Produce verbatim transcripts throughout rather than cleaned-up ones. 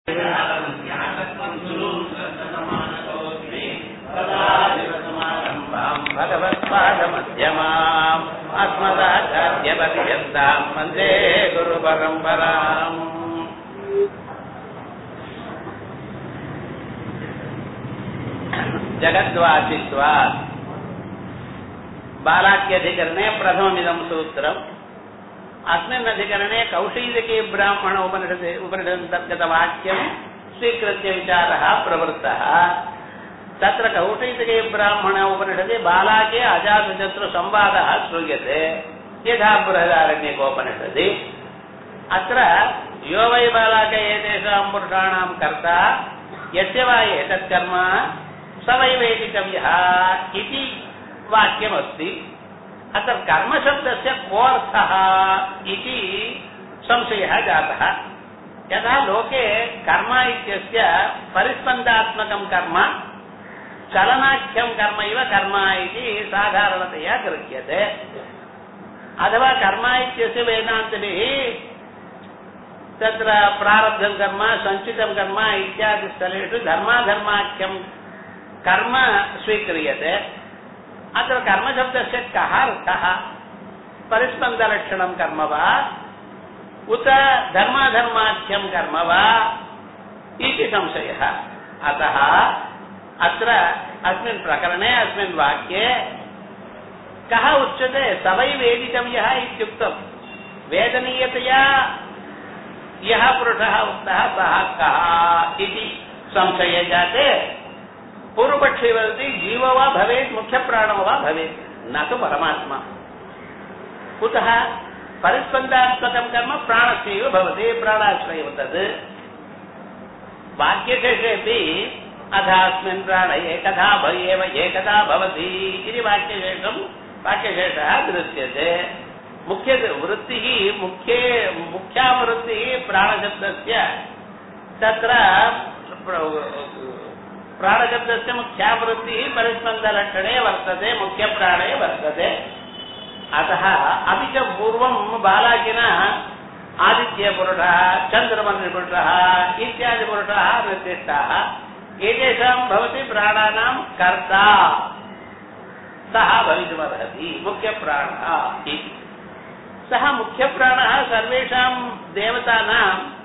भगवत्पादमध्यमाम् अस्मदाचार्यपर्यन्ताम् वन्दे गुरुपरम्पराम्. जगद्वाचित्वात् बालाख्यधिकरणे प्रथममिदं सूत्रम्. अस्मिन् अधिकरणे कौशीलके ब्राह्मण उपनिषद उपनिषदन्तर्गतवाक्यं स्वीकृत्य विचारः प्रवृत्तः. तत्र कौशीलके ब्राह्मण उपनिषदे बालाके अजातशत्रु संवादः श्रूयते यथा बृहदारण्यकोपनिषदि. अत्र यो वै बालाक एतेषां पुरुषाणां कर्ता यस्य वा एतत् कर्म स वै वेदितव्यः इति वाक्यमस्ति. अत्र कर्मशब्दस्य कोऽर्थः इति संशयः जातः. यथा लोके कर्म इत्यस्य परिस्पन्दात्मकं कर्म चलनाख्यं कर्म इव कर्म इति साधारणतया गृह्यते. अथवा कर्म इत्यस्य वेदान्तभिः तत्र प्रारब्धं कर्म सञ्चितं कर्म इत्यादि स्थलेषु धर्माधर्माख्यं कर्म स्वीक्रियते. अत्र कर्मशब्दस्य कः अर्थः? परिस्पन्दलक्षणं कर्म वा उत धर्माधर्माख्यं कर्म वा इति संशयः. अतः अत्र अस्मिन् प्रकरणे अस्मिन् वाक्ये कः उच्यते? स वै वेदितव्यः इत्युक्तं. वेदनीयतया यः पुरुषः उक्तः सः कः इति संशये जाते पूर्वपक्षे वदति जीवो वा भवेत् मुख्यप्राणो वा भवेत् न तु परमात्मा. कुतः? परिस्पन्दात्मकं कर्म प्राणस्यैव भवति, प्राणाश्रयेव तद्. वाक्यशेषेऽपि अथास्मिन् प्राण एकधा एव एकदा भवति इति वाक्यशेषं वाक्यशेषः दृश्यते. मुख्य वृत्तिः मुख्ये मुख्या वृत्तिः प्राणशब्दस्य तत्र प्राणशब्दस्य मुख्या वृत्तिः परिस्पन्दलक्षणे वर्तते, मुख्यप्राणे वर्तते. अतः अपि च पूर्वं बालाकिनः आदित्यपुरुषः चन्द्रमण्डलपुरुषः इत्यादि पुरुषाः निर्दिष्टाः. एतेषां भवति प्राणानां कर्ता, सः भवितुमर्हति मुख्यप्राणः इति. सः मुख्यप्राणः सर्वेषां देवतानां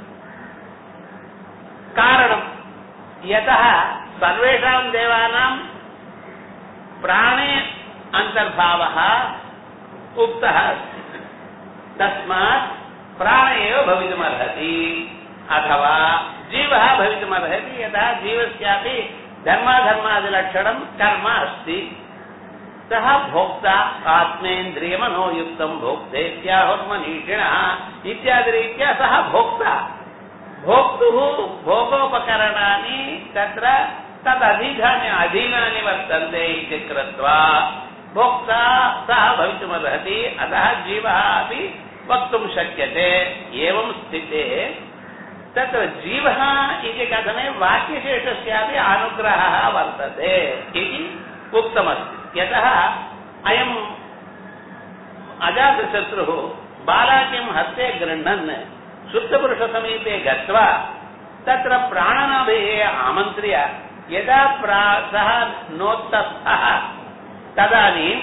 कारणं. यतः सर्वेषां देवानां प्राणे अन्तर्भावः उक्तः अस्ति, तस्मात् प्राण एव भवितुमर्हति अथवा जीवः भवितुमर्हति. यतः जीवस्यापि धर्माधर्मादिलक्षणं कर्म अस्ति. सः भोक्ता आत्मेन्द्रियमनोयुक्तं भोक्तेत्याहुर्मनीषिणः इत्यादिरीत्या सः भोक्ता. भोक्तुः भोगोपकरणानि तत्र तदधीनानि अधीनानि वर्तन्ते इति कृत्वा भोक्ता सः भवितुमर्हति. अतः जीवः अपि वक्तुं शक्यते. एवं स्थिते तत्र जीवः इति कथने वाक्यशेषस्यापि अनुग्रहः वर्तते इति उक्तमस्ति. यतः अयम् अजातशत्रुः बालाकिं हस्ते गृह्णन् शुद्धपुरुषसमीपे गत्वा तत्र प्राणनाभिः आमन्त्र्य यदा सः नोत्तस्थः तदानीं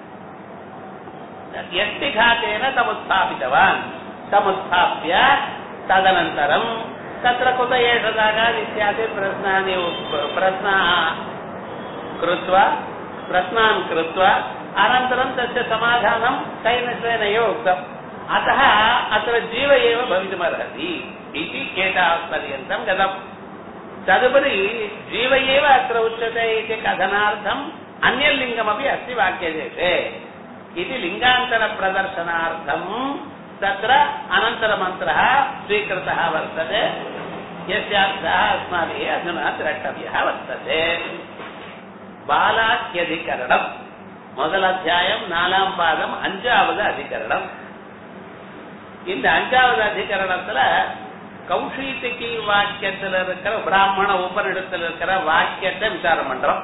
यष्टिघातेन तमुत्थापितवान्. तमुत्थाप्य तदनन्तरं तत्र कुत एष दागात् इत्यादि प्रश्नानि प्रश्नाः कृत्वा प्रश्नान् कृत्वा अनन्तरं तस्य समाधानं कैनस्वेन एव उक्तम्. अतः अत्र जीव एव भवितुमर्हति इति एतावत्पर्यन्तं गतम्. तदुपरि जीव एव अत्र उच्यते इति कथनार्थम् अन्यलिङ्गमपि अस्ति वाक्यशेषे इति लिङ्गान्तरप्रदर्शनार्थं तत्र अनन्तरमन्त्रः स्वीकृतः वर्तते, यस्यार्थः अस्माभिः अधुना द्रष्टव्यः वर्तते. बालाख्यधिकरणं முதல் அத்தியாயம் நாலாம் பாதம் அஞ்சாவது அதிகரணம். இந்த அஞ்சாவது அதிகரணத்துல கௌஷீதிகி வாக்கியத்தில் இருக்கிற பிராமண உபனிடத்தில் இருக்கிற வாக்கியத்தை விசாரம் பண்றோம்.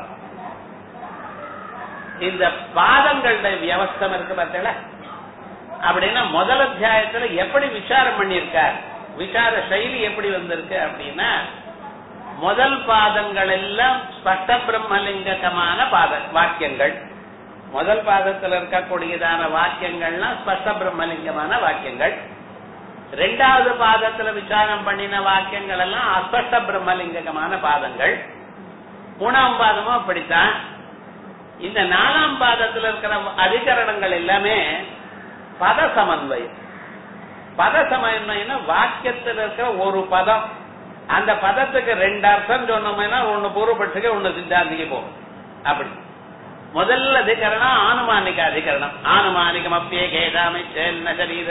இந்த பாதங்களுடைய வியவஸ்தம் இருக்கு பார்த்தீங்களா, அப்படின்னா முதல் அத்தியாயத்துல எப்படி விசாரம் பண்ணியிருக்கார் விசார சைலி எப்படி வந்திருக்கு அப்படின்னா, முதல் பாதங்கள் எல்லாம் ஸ்பஷ்ட பிரம்மலிங்ககமான பாத வாக்கியங்கள். முதல் பாதத்தில் இருக்கக்கூடியதான வாக்கியங்கள்லாம் ஸ்பஷ்ட பிரம்மலிங்கமான வாக்கியங்கள். ரெண்டாவது பாதத்துல விசாரம் பண்ணின வாக்கியங்கள் எல்லாம் அஸ்பஷ்ட பிரம்மலிங்ககமான பாதங்கள். மூணாம் பாதமும் அப்படித்தான். இந்த நாலாம் பாதத்தில் இருக்கிற அதிகரணங்கள் எல்லாமே பத சமன்வயம். பத சமன்வயம்னா வாக்கியத்தில் இருக்கிற ஒரு பதம், அந்த பதத்துக்கு ரெண்டு அர்த்தம் சொன்னோம்னா ஒன்னு பூர்வபட்சிக்கு ஒன்னு சித்தாந்திக்கு போகும். அப்படி முதல் அதிகரணம் ஆனுமானிக அதிகரணம். ஆனுமானிகம் அப்பியே கேதாமிச்சேன்ன சரீர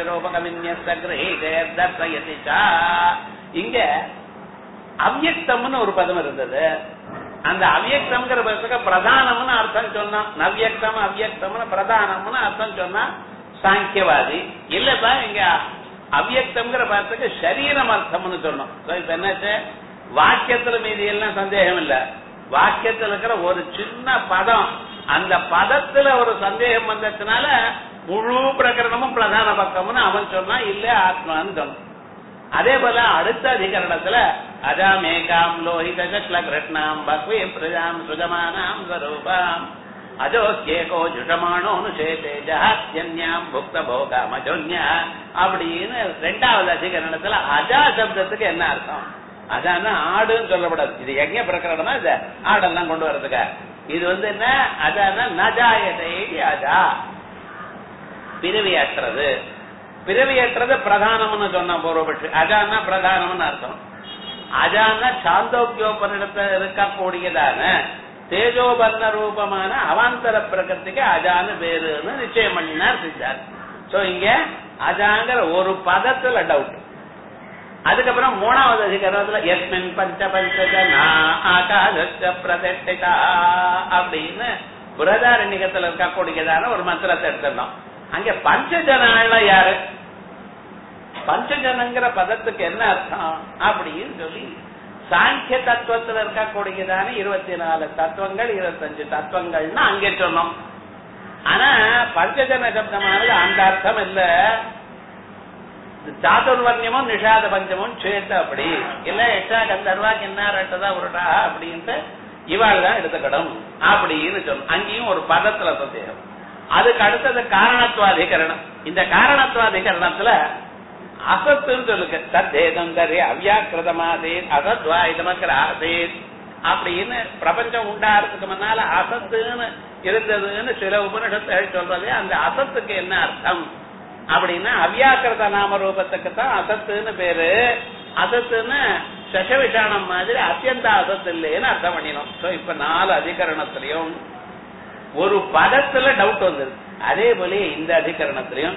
ரூபகமின்யஸ்தர்ஹிதேர்தர்சயதிச்சா. இங்க அவ்யக்தம்னு ஒரு பதம் இருந்தது. அந்த அவ்யக்தம்ங்கிற பதத்துக்கு பிரதானம்னு அர்த்தம் சொன்னா, நவ்யக்தம் அவ்யக்தம்னு பிரதானம்னு அர்த்தம் சொன்னா சாங்கியவாதி. இல்லப்பா இங்க அவ்யக்தம்ங்கிற பதத்துக்கு சரீரம் அர்த்தம்னு சொன்னோம். இப்ப என்னாச்சு, வாக்கியத்துல மீதி எல்லாம் சந்தேகம் இல்ல. வாக்கியத்துல இருக்கிற ஒரு சின்ன பதம், அந்த பதத்துல ஒரு சந்தேகம் வந்ததுனால முழு பிரகரணமும் பிரதான பக்கம்னு அவன் சொன்னா, இல்ல ஆத்மான்னு சொன்னான். அதே போல அடுத்த அதிகரணத்துல அஜாமேகாம் லோஹித சக்ல கிருஷ்ணாம் பக்வி பிரஜாம் சுஜமானாம் ஸ்வரூபாம் அஜோஸ்யேகோ ஜுஷமானோனு சேதே ஜஹத்யன்யாம் புக்த போகாமஜோன்யா அப்படின்னு ரெண்டாவது அதிகரணத்துல அஜா சப்தத்துக்கு என்ன அர்த்தம்? அதான ஆடுன்னு சொல்லப்படாது. இது எங்க பிரகரணமா இது ஆடெல்லாம் கொண்டு வர்றதுக்கு. இது வந்து என்ன, அதான நஜாயதை அஜா, பிறவியற்றது. பிறவியற்றது பிரதானம்னு சொன்ன பூர்வபட்சி. அஜானா பிரதானம்னு அர்த்தம். அஜானா சாந்தோக்கியோபனிடத்தில் இருக்கக்கூடியதான தேஜோபர்ண ரூபமான அவாந்தர பிரகத்துக்கு அஜானு பேருன்னு நிச்சயம் பண்ணினார் சித்தார். சோ இங்க அஜாங்கிற ஒரு பதத்துல டவுட். அதுக்கப்புறம் மூணாவது அதிகாரத்துல எஸ்மின் பஞ்ச பஞ்சஜனா ஆகாச பிரதிஷ்டிதா அப்படின்னு புரதாரண்யத்துல இருக்கக்கூடியதான ஒரு மந்திரத்தை எடுத்துடணும். அங்க பஞ்சஜனால யாரு, பஞ்சஜனங்கிற பதத்துக்கு என்ன அர்த்தம் அப்படின்னு சொல்லி சாங்கிய தத்துவத்தில் இருக்கக்கூடியதான இருபத்தி நாலு தத்துவங்கள் இருபத்தஞ்சு தத்துவங்கள்னு அங்கே சொன்னோம். ஆனா பஞ்சஜன சப்தமானது அந்த அர்த்தம் இல்ல. சாதுர்வர்ணியமும் நிஷாத பஞ்சமும் சேர்த்து அப்படி இல்ல, எட்டா கந்தர்வா கிண்ணா ரெட்டதா உருட்டா அப்படின்ட்டு இவாள் தான் எடுத்துக்கணும் அப்படின்னு சொன்னோம். அங்கேயும் ஒரு பதத்துல சந்தேகம். அதுக்கு அடுத்தது காரணத்துவாதிகரணம். இந்த காரணத்துவாதிகரணத்துல அசத்துன்னு சொல்லுங்க. தத்தேதம் தரே அவ்யாக்கிருதமாதேத் அசத்வாயுதமக்கிற ஆசேத் அப்படின்னு பிரபஞ்சம் உண்டாறதுக்கு முன்னால அசத்துன்னு இருந்ததுன்னு சில உபனிஷத்துகள் சொல்றது. அந்த அசத்துக்கு என்ன அர்த்தம் அப்படின்னா, அவ்யாக்கிருத நாம ரூபத்துக்கு தான் அசத்துன்னு பேரு. அசத்துன்னு சசவிஷானம் மாதிரி அத்தியந்த அசத்து இல்லைன்னு அர்த்தம் பண்ணினோம். இப்ப நாலு அதிகரணத்திலையும் ஒரு பதத்துல டவுட் வந்துருக்கு. அதே போல இந்த அதிகரணத்திலையும்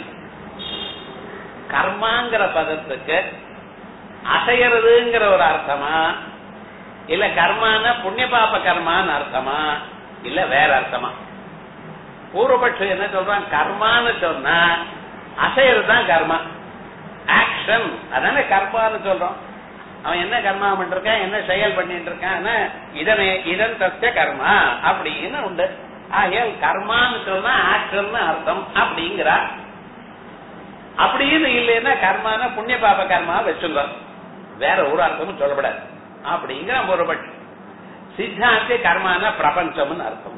கர்மாங்கிற பதத்துக்கு அசையறதுங்கிற ஒரு அர்த்தமா, இல்ல கர்மான புண்ணிய பாப கர்மான்னு அர்த்தமா, இல்ல வேற அர்த்தமா? பூர்வபட்சம் என்ன சொல்றான், கர்மான்னு சொன்னா அசையறதுதான் கர்மா, ஆக்ஷன், அதானே கர்மான்னு சொல்றோம். அவன் என்ன கர்மா பண்ணிருக்கான், என்ன செயல் பண்ணிட்டு இருக்கான், இதனை இதன் தஸ்ய கர்மா அப்படின்னு உண்டு. ஆகையால் கர்மான்னு சொன்னா ஆக்ஷன் அர்த்தம் அப்படிங்கிறா. அப்படின்னு இல்லைன்னா கர்மான புண்ணிய பாப கர்மா வச்சுங்க, வேற ஒரு அர்த்தமும் சொல்லப்படாது அப்படிங்கிற பூர்வபட்சம். சித்தாந்தி கர்மான பிரபஞ்சம்னு அர்த்தம்.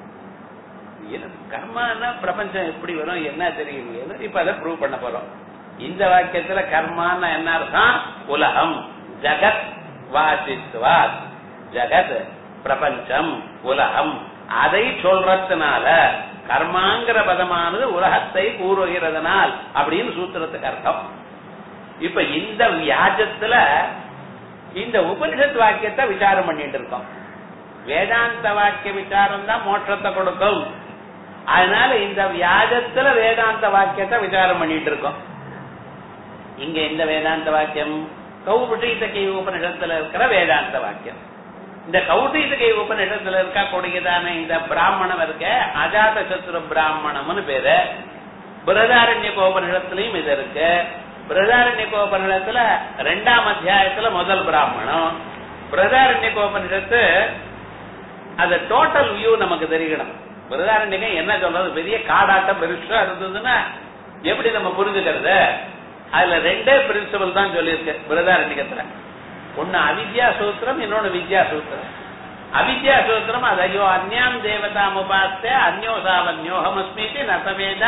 கர்மான பிரபஞ்சம் எப்படி வரும் என்ன தெரியும், இப்ப அதை ப்ரூவ் பண்ண போறோம். இந்த வாக்கியத்துல கர்மான என்ன அர்த்தம், உலகம், ஜகத், வாசித்வாத், ஜகத் பிரபஞ்சம் உலகம், அதை சொல்றதுனால கர்மாங்கிற பதமானது உலகத்தை கூறுகிறதுனால் அப்படின்னு சூத்திரத்துக்கு அர்த்தம். இப்ப இந்த வியாஜத்துல இந்த உபனிஷத் வாக்கியத்தை விசாரம் பண்ணிட்டு இருக்கோம். வேதாந்த வாக்கிய விசாரம் தான் மோட்சத்தை கொடுக்கும். அதனால இந்த வியாஜத்துல வேதாந்த வாக்கியத்தை விசாரம் பண்ணிட்டு இருக்கோம். இங்க இந்த வேதாந்த வாக்கியம் கௌபுஷீதகை உபனிஷத்துல இருக்கிற வேதாந்த வாக்கியம். இந்த கௌஷீதகை உபனிஷத்துல இருக்கக்கூடியதான இந்த பிராமணம் இருக்க அஜாத சத்ரு பிராமணம்னு பேரு. பிரதாரண்யகோபனிஷத்துலயும் இது இருக்கு. பிரதாரண்யகோபனிஷத்துல ரெண்டாம் அத்தியாயத்துல முதல் பிராமணம். பிரதாரண்யகோபனிஷத்து அது டோட்டல் வியூ நமக்கு தெரியணும். பிரதாரண்யகம் என்ன சொல்றது, பெரிய காடாட்டம் பெருசா இருந்ததுன்னா எப்படி நம்ம புரிஞ்சுக்கிறது, அதுல ரெண்டே பிரின்சிபல் தான் சொல்லியிருக்கு பிரதாரண்யத்துல. ஒன்னு அவித்யா சூத்திரம், இன்னொன்னு வித்யா சூத்திரம். அவித்யா சூத்திரம் அது ஐயோ அந்யாம் தேவதாம் உபாஸ்தே அந்யோசாவன்யோகமஸ்மிதி நசவேதா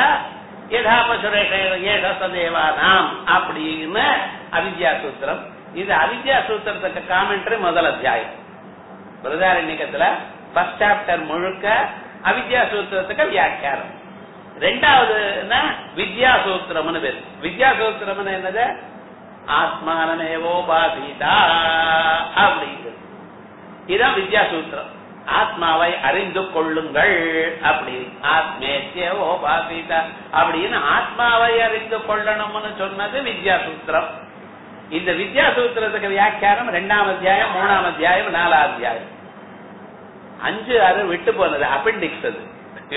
யதாபசுரேஷேவசதேவானாம் அப்படின்னு அவித்யா சூத்திரம். இது அவித்யா சூத்திரத்துக்கு காமெண்ட்ரி முதல் அத்தியாயம் பிரதாரண்யத்துல ஃபர்ஸ்ட் சாப்டர் முழுக்க அவித்யா சூத்திரத்துக்கு வியாக்கியானம். ரெண்டாவது வித்யா சூத்திரம்னு பேரு. வித்யா சூத்திரம் என்னது? ஆத்மானமேவோபாசீதா அப்படிங்கிறது. இதுதான் வித்யா சூத்திரம். ஆத்மாவை அறிந்து கொள்ளுங்கள் அப்படி ஆத்மேத்யோபாசீதா அப்படின்னு ஆத்மாவை அறிந்து கொள்ளணும்னு சொன்னது வித்யா சூத்திரம். இந்த வித்யா சூத்திரத்துக்கு வியாக்கியானம் ரெண்டாம் அத்தியாயம், மூணாம் அத்தியாயம், நாலாம் அத்தியாயம். அஞ்சு ஆறு விட்டு போனது அப்பெண்டிக்ஸ். அது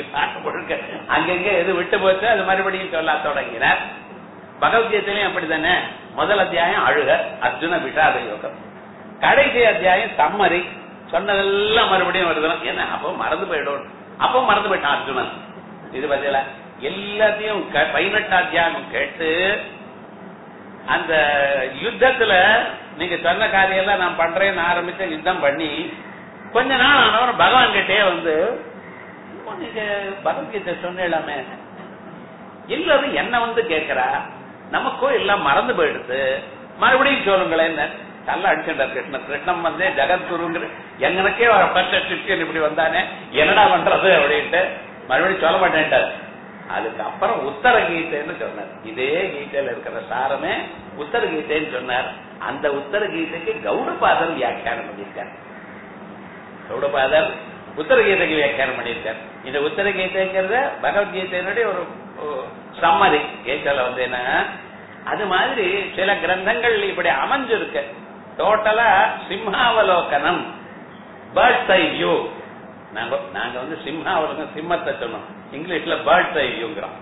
அங்கங்க எது விட்டு போச்சு அது மறுபடியும் சொல்ல தொடங்கினார். பகவத்கீதையிலையும் அப்படித்தானே. முதல் அத்தியாயம் அழுக, அர்ஜுன விஷாத யோகம். கடைசி அத்தியாயம் சம்மரி, சொன்னதெல்லாம் மறுபடியும் வருது. ஏன்னா அப்போ மறந்து போயிடும், அப்போ மறந்து போயிட்டான் அர்ஜுனன். இது பதில எல்லாத்தையும் பதினெட்டு அத்தியாயம் கேட்டு அந்த யுத்தத்துல நீங்க சொன்ன காரியம் எல்லாம் நான் பண்றேன்னு ஆரம்பிச்ச யுத்தம் பண்ணி கொஞ்ச நாள் ஆனவன் பகவான் கிட்டே வந்து நீங்க பகவத்கீதை சொன்னேலாமே எல்லாரும் என்ன வந்து கேட்கிறா, நமக்கும் எல்லாம் மறந்து போயிடுது, மறுபடியும் சொல்லுங்களேன். நல்லா அடிச்சுட்டார் கிருஷ்ணன். கிருஷ்ணன் வந்து ஜெகத்குருங்கிற எங்கனக்கே சிஷ்யன் இப்படி வந்தானே என்னடா பண்றது அப்படின்ட்டு மறுபடியும் சொல்ல மாட்டேன்ட்டார். அதுக்கப்புறம் உத்தர கீதைன்னு சொன்னார். இதே கீதையில இருக்கிற சாரமே உத்தர கீதைன்னு சொன்னார். அந்த உத்தர கீதைக்கு கௌடபாதர் வியாக்கியானம் பண்ணியிருக்கார். கௌடபாதர் உத்தர கீதைக்கு வியாக்கியானம் பண்ணியிருக்கார். இந்த உத்தர கீதைங்கிறத பகவத்கீதையினுடைய ஒரு சம்மரி. கீதையில வந்து என்ன அது மாதிரி சில கிரந்தங்கள் இப்படி அமைஞ்சிருக்கு. டோட்டலா சிம்ஹாவலோகனம், பேர்ட்ஸ் ஐ வியூ. நாங்க நாங்க வந்து சிம்ஹாவலோகனம் சிம்மத்தை சொன்னோம், இங்கிலீஷ்ல பேர்ட்ஸ் ஐ வியூங்கிறோம்.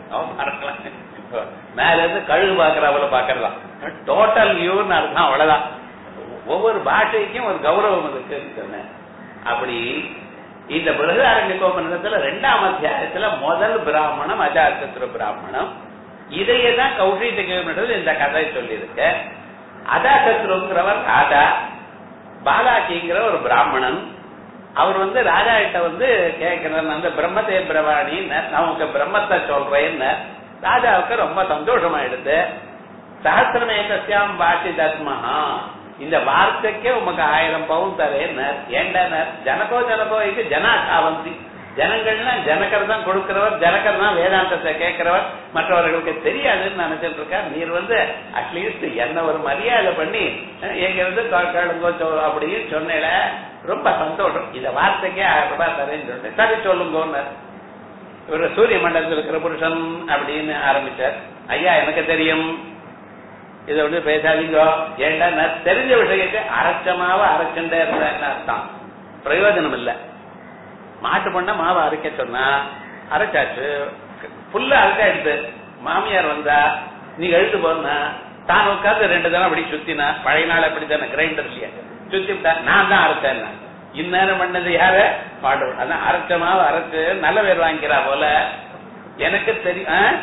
மேல இருந்து கழுகு பாக்குறவள பாக்கலாம். டோட்டல் வியூன்னு அர்த்தம், அவ்வளவுதான். ஒவ்வொரு பாஷைக்கும் ஒரு கௌரவம் இருக்குன்னு சொன்னேன். அப்படி இந்த பிரகதாரண்யகோபனிடத்துல ரெண்டாம் அத்தியாயத்துல முதல் பிராமணம் அஜாசத்ரு பிராமணம். இதையே தான் கௌஷிகத்தில் இந்த கதை சொல்லியிருக்க. அஜாசத்ருங்கிறவர் ராஜா, பாலாக்கிங்கிற ஒரு பிராமணன். அவர் வந்து ராஜா கிட்ட வந்து கேட்கிறார், அந்த பிரம்மதே பிரவாணி நமக்கு பிரம்மத்தை சொல்றேன்னு. ராஜாவுக்கு ரொம்ப சந்தோஷமாயிடுது. சஹசிரமேதஸ்யாம் வாசி தஸ்மஹா, இந்த வார்த்தைக்கே உமக்கு ஆயிரம் பவுன் தரேன்னார். ஏண்டா ஜனகோ ஜனகோ இது ஜனாசாவந்தி, ஜனங்கள்னா ஜனகர் தான் கொடுக்கிறவர், ஜனகர் தான் வேதாந்தத்தை கேட்கிறவர், மற்றவர்களுக்கு தெரியாதுன்னு நினைச்சிட்டு இருக்கார். நீர் வந்து அட்லீஸ்ட் என்ன ஒரு மரியாதை பண்ணி எங்க இருந்து கேளுங்கோ அப்படின்னு சொன்னேல, ரொம்ப சந்தோஷம். இந்த வார்த்தைக்கே ஆயிரம் ரூபாய் தரேன்னு சொல்லிட்டு சரி சொல்லுங்க. இவர் சூரிய மண்டலத்தில் இருக்கிற புருஷன் அப்படின்னு ஆரம்பிச்சார். ஐயா எனக்கு தெரியும், இதை வந்து பேசாதீங்க. ஏண்டா நான் தெரிஞ்ச விஷயத்தை அரைச்சமாவ அரைச்சுட்டே இருந்தேன்னு அர்த்தம், பிரயோஜனம் இல்லை. மாட்டு பண்ண மாவை அரைக்க சொன்னா அரைச்சாச்சு, புல்ல அரைச்சா எடுத்து மாமியார் வந்தா நீங்க எழுத்து போனா தான் உட்காந்து ரெண்டு தானே அப்படி சுத்தினா, பழைய நாள் அப்படி தானே கிரைண்டர் இல்லையா சுத்தி விட்டா நான் தான் அரைச்சேன். இந்நேரம் பண்ணது யாரு? பாடு. அதான் அரைச்ச மாவு அரைச்சு நல்ல பேர் வாங்கிக்கிறா போல எனக்கு தெரியும்.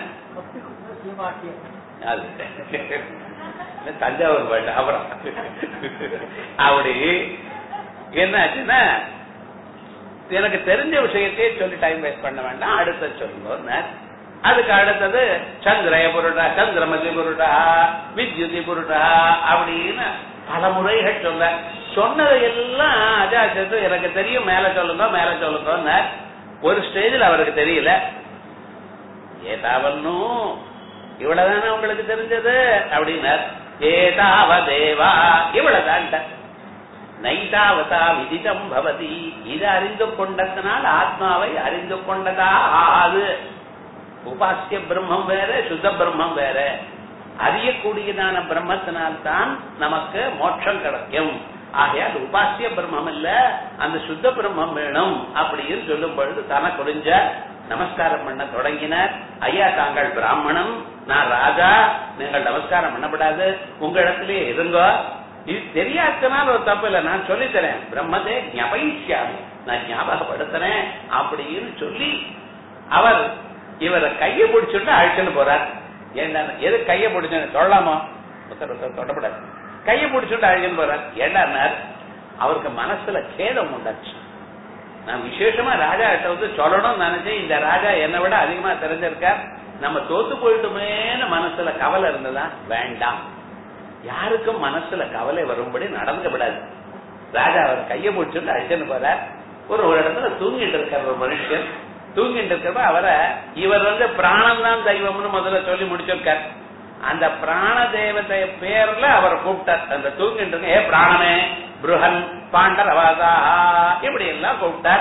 தஞ்சாவூர் பாட்டு. அப்புறம் அப்படி என்ன ஆச்சுன்னா, எனக்கு தெரிஞ்ச விஷயத்தையே சொல்லி டைம் வேஸ்ட் பண்ண வேண்டாம், அடுத்த சொல்லுங்க. அதுக்கு அடுத்தது சந்திரய புருடா, சந்திரமதி புருடா, வித்யுதி புருடா அப்படின்னு பல முறைகள் சொல்ல. சொன்னதை எல்லாம் அஜாசத்து எனக்கு தெரியும், மேல சொல்லுங்க மேல சொல்லுங்க. ஒரு ஸ்டேஜில் அவருக்கு தெரியல, ஏதாவன்னும் இவ்வளவுதானே உங்களுக்கு தெரிஞ்சது அப்படின்னார். ஏதாவ தேவா இவ்வளவுதான், நைதாவதா விதிதம் பவதி. இது அறிந்து கொண்டதனால் ஆத்மாவை அறிந்து கொண்டதா ஆது. உபாசிய பிரம்மம் வேற, சுத்த பிரம்மம் வேற. அறியக்கூடியதான பிரம்மத்தினால்தான் நமக்கு மோட்சம் கிடைக்கும். ஆகையால் உபாசிய பிரம்மம் இல்ல, அந்த சுத்த பிரம்மம் வேணும் அப்படின்னு சொல்லும் பொழுது தனக்கு குறிஞ்ச நமஸ்காரம் பண்ண தொடங்கினார். ஐயா தாங்கள் பிராமணன், நான் ராஜா, நீங்கள் நமஸ்காரம் பண்ணப்படாது, உங்க இடத்திலேயே இருங்க. இது தெரியாதனால ஒரு தப்பு இல்லை, நான் சொல்லித்தரேன். பிரம்மதே ஞாபகிச்சாமி, நான் ஞாபகப்படுத்துறேன் அப்படின்னு சொல்லி அவர் இவரை கையை பிடிச்சுட்டு அழைச்சுன்னு போறார். ஏண்டா எது கையை பிடிச்சு சொல்லலாமா தொடப்படாது கையை பிடிச்சுட்டு அழுகின்னு போறார். ஏண்டார் அவருக்கு மனசுல கேதம் உண்டாச்சு. நான் விசேஷமா ராஜா கிட்ட வந்து சொல்லணும்னு நினைச்சேன். இந்த ராஜா என்னை விட அதிகமா தெரிஞ்சிருக்கார், நம்ம தோத்து போயிட்டுமேன்னு மனசுல கவலை இருந்ததா வேண்டாம். யாருக்கும் மனசுல கவலை வரும்படி நடந்து விடாது. ராஜா அவர் கையை பிடிச்சுட்டு அழிச்சுன்னு போறார். ஒரு ஒரு இடத்துல தூங்கிட்டு இருக்கார் ஒரு மனுஷன். தூங்கிட்டு இருக்கிறப்ப அவரை இவர் வந்து பிராணம் தான் தெய்வம்னு முதல்ல சொல்லி முடிச்சிருக்கார். அந்த பிராண தேவதை பேர்ல அவரை கூப்பிட்டார். அந்த தூங்கிட்டு இருக்க ஏ பிராணமே புருஹன் பாண்டரவாதா இப்படி எல்லாம் கூப்பிட்டார்.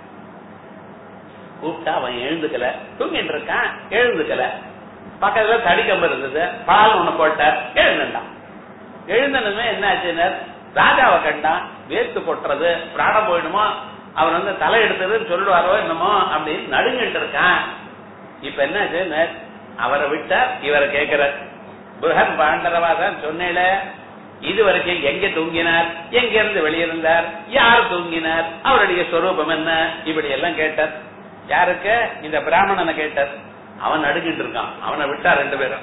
கூப்பிட்டா அவன் எழுந்துக்கல, தூங்கிட்டு இருக்கான் எழுந்துக்கல. பக்கத்துல தடிக்கம்பு இருந்தது, பால் ஒண்ணு போட்டார், எழுந்துட்டான். எழுந்தனுமே என்ன ஆச்சுன்னா ராஜாவை கண்டான், வேர்த்து கொட்டுறது, பிராணம் போயிடுமோ, அவர் வந்து தலை எடுத்ததுன்னு சொல்லுவாரோ என்னமோ அப்படின்னு நடுங்கிட்டு இருக்கான். இப்ப என்ன ஆச்சுன்னு அவரை விட்டார். இவரை கேட்கிறார், புருஹன் பாண்டரவாதான் சொன்னேல, இது வரைக்கும் எங்க தூங்கினார், எங்க இருந்து வெளியிருந்தார், யார் தூங்கினார், அவருடைய சொரூபம் என்ன, இப்படி எல்லாம் கேட்டார். யாருக்கு? இந்த பிராமணனை கேட்டார். அவன் நடுங்கிட்டு இருக்கான். அவனை விட்டா ரெண்டு பேரும்.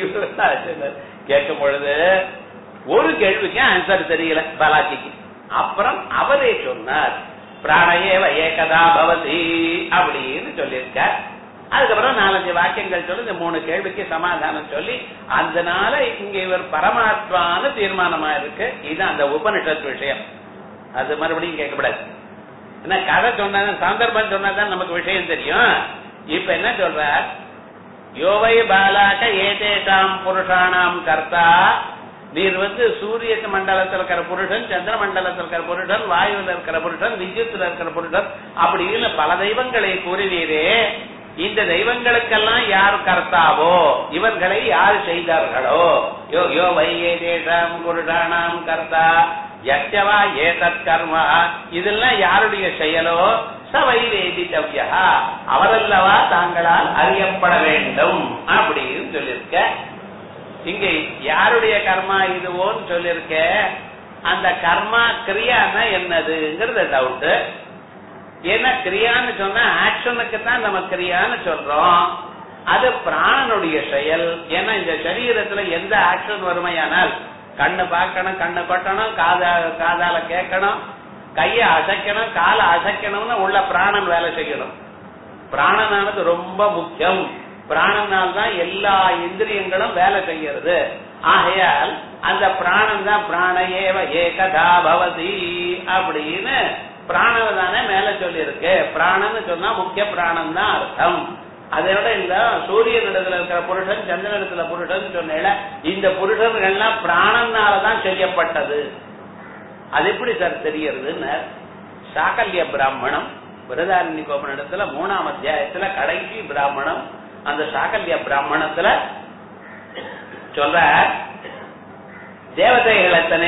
கேட்கும் பொழுது ஒரு கேள்விக்கு ஆன்சர் தெரியல பாலாஜிக்கு. அப்புறம் அவரே சொன்னார், பிராணயேவ ஏகதா பவதி அப்படின்னு சொல்லியிருக்கார். அதுக்கப்புறம் நாலஞ்சு வாக்கியங்கள் சொல்லி இந்த மூணு கேள்விக்கு சமாதானம் சொல்லி அதனால இங்க இவர் பரமாத்மான்னு தீர்மானமா இருக்கு. இது அந்த உபனிஷத் விஷயம். அது மறுபடியும் கேட்கப்படாது. என்ன கதை சொன்னா சந்தர்ப்பம் சொன்னாதான் நமக்கு விஷயம் தெரியும். இப்ப என்ன சொல்ற, யோவை பாலாக ஏதேஷாம் புருஷானாம் கர்த்தா, நீர் வந்து சூரிய மண்டலத்தில் இருக்கிற புருஷன், சந்திர மண்டலத்தில் இருக்கிற புருஷன், வாயுவில் இருக்கிற புருஷன், வித்யுத்துல இருக்கிற புருஷன் அப்படின்னு பல தெய்வங்களை கூறினீரே. இந்த தெய்வங்களுக்கெல்லாம் யார் கர்த்தாவோ, இவர்களை யார் செய்தார்களோ, யோ யோ வையேதேஷாம் புருஷானாம் கர்த்தா யக்ஷவா ஏதத் கர்மா, இதெல்லாம் யாருடைய செயலோ, சவை வேதித்தவ்யா, அவரல்லவா தாங்களால் அறியப்பட வேண்டும் அப்படின்னு சொல்லியிருக்க. இங்க யாருடைய கர்மா இதுவோன்னு சொல்லிருக்க. அந்த கர்மா கிரியானா என்னதுங்கிறது டவுட். ஏன்னா கிரியான்னு சொன்னா ஆக்ஷனுக்கு தான் நம்ம கிரியான்னு சொல்றோம். அது பிராணனுடைய செயல். ஏன்னா இந்த சரீரத்துல எந்த ஆக்ஷன் வறுமையானால் கண்ணு பார்க்கணும், கண்ணு கொட்டணும், காதா காதால கேட்கணும், கைய அசைக்கணும், காலை அசைக்கணும்னு உள்ள பிராணன் வேலை செய்யணும். பிராணனானது ரொம்ப முக்கியம். பிராணனால் தான் எல்லா இந்திரியங்களும் வேலை செய்யறது. ஆகையால் அந்த பிராணன் தான் பிராணயேவ ஏகதா பவதி அப்படின்னு பிராணன் தானே மேல சொல்லி இருக்கு. பிராணன்னு சொன்னா முக்கிய பிராணன் தான் அர்த்தம். அதோட இந்த சூரியனிடத்துல இருக்கிற புருஷன், சந்திரனிடத்துல புருஷன் சொன்ன இந்த புருஷன்கள்லாம் பிராணனாலதான் செய்யப்பட்டது. அது எப்படி சார் தெரியறதுன்னு சாகல்ய பிராமணம் விரதாரண்ய கோபனிடத்துல மூணாம் அத்தியாயத்துல கடைசி பிராமணம், அந்த சாகல்ய பிராமணத்துல சொல்ற தேவதைகள் எத்தனை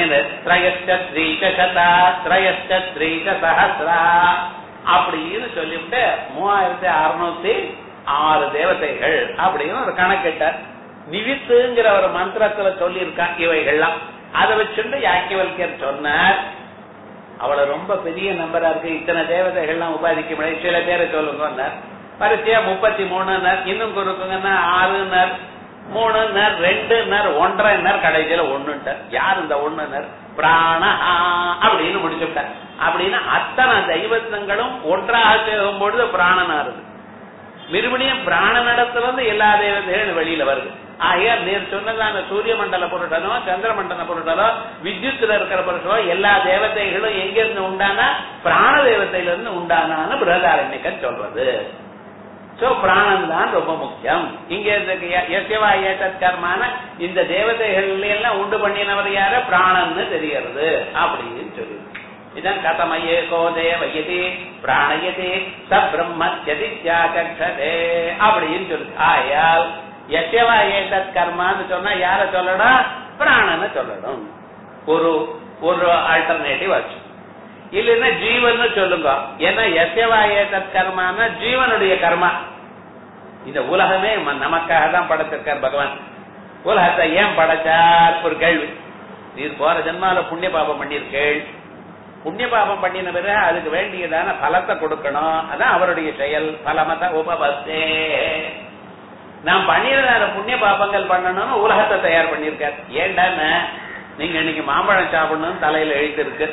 சஹசிரா அப்படின்னு சொல்லிவிட்டு மூவாயிரத்தி அறுநூத்தி ஆறு தேவதைகள் அப்படின்னு ஒரு கணக்கிட்டார். நிவித்துங்கிற ஒரு மந்திரத்துல சொல்லியிருக்கான் இவைகள்லாம். அதை வச்சுட்டு யாக்கியவல்யர் சொன்னார், அவளை ரொம்ப பெரிய நம்பரா இருக்கு, இத்தனை தேவதைகள்லாம் உபாதிக்க முடியாது, சில பேரை சொல்லுங்க. பரிசையா முப்பத்தி மூணுனர், இன்னும் கொடுக்குங்கன்னா ஆறுனர், மூணுனர், ரெண்டுனர், ஒன்றரைனர், கடைசியில ஒண்ணுட்டார். யார் இந்த ஒண்ணுனர்? பிராண அப்படின்னு முடிச்சுட்டார். அப்படின்னா அத்தனை தெய்வத்தங்களும் ஒன்றாக சேரும் பொழுது பிராணனாருது. மறுபடியும் பிராண நடத்துல இருந்து எல்லா தேவதைகளும் வெளியில வருது. ஆகையால் நீர் சொன்னதான சூரிய மண்டல பொருட்டனோ, சந்திர மண்டல பொருட்டனோ, வித்யுத்துல இருக்கிற பொருட்டோ எல்லா தேவதைகளும் எங்க இருந்து உண்டானா பிராண தேவதையில இருந்து உண்டானான்னு பிரதாரண்யக்கன் சொல்றது. சோ பிராணன் தான் ரொம்ப முக்கியம். இங்க எஸ்யவா ஏதத் கர்மான இந்த தேவதைகள் எல்லாம் உண்டு பண்ணினவர் யார பிராணன்னு தெரிகிறது அப்படின்னு சொல்லு. இதான் கதமயே கோதேவயதி பிராணயதி ச பிரம்மத்யதி தியாகக்ஷதே அப்படின்னு சொல்லு. ஆயால் எஸ்யவா ஏதத் கர்மான்னு சொன்னா யார சொல்லணும்? பிராணன்னு சொல்லணும். ஒரு ஒரு ஆல்டர்னேட்டிவ் ஆச்சு. இல்லைன்னா ஜீவன் சொல்லுங்க. ஏன்னா எஸ்யவா ஏதத் கர்மான்னா ஜீவனுடைய கர்மா. இந்த உலகமே நமக்காக தான் படைச்சிருக்கார் பகவான். உலகத்தை ஏன் படைச்சார்? ஒரு கேள்வி. நீர் போற ஜென்மால புண்ணிய பாபம் பண்ணிருக்கேள். புண்ணிய பாபம் பண்ணின பிறகு அதுக்கு வேண்டியதான பலத்தை கொடுக்கணும். அதான் அவருடைய செயல். பலமத உபபஸ்தே. நான் பண்ணிருந்த புண்ணிய பாபங்கள் பண்ணணும்னு உலகத்தை தயார் பண்ணிருக்காரு. ஏண்டான்னு நீங்க இன்னைக்கு மாம்பழம் சாப்பிடணும்னு தலையில எழுதிருக்கு.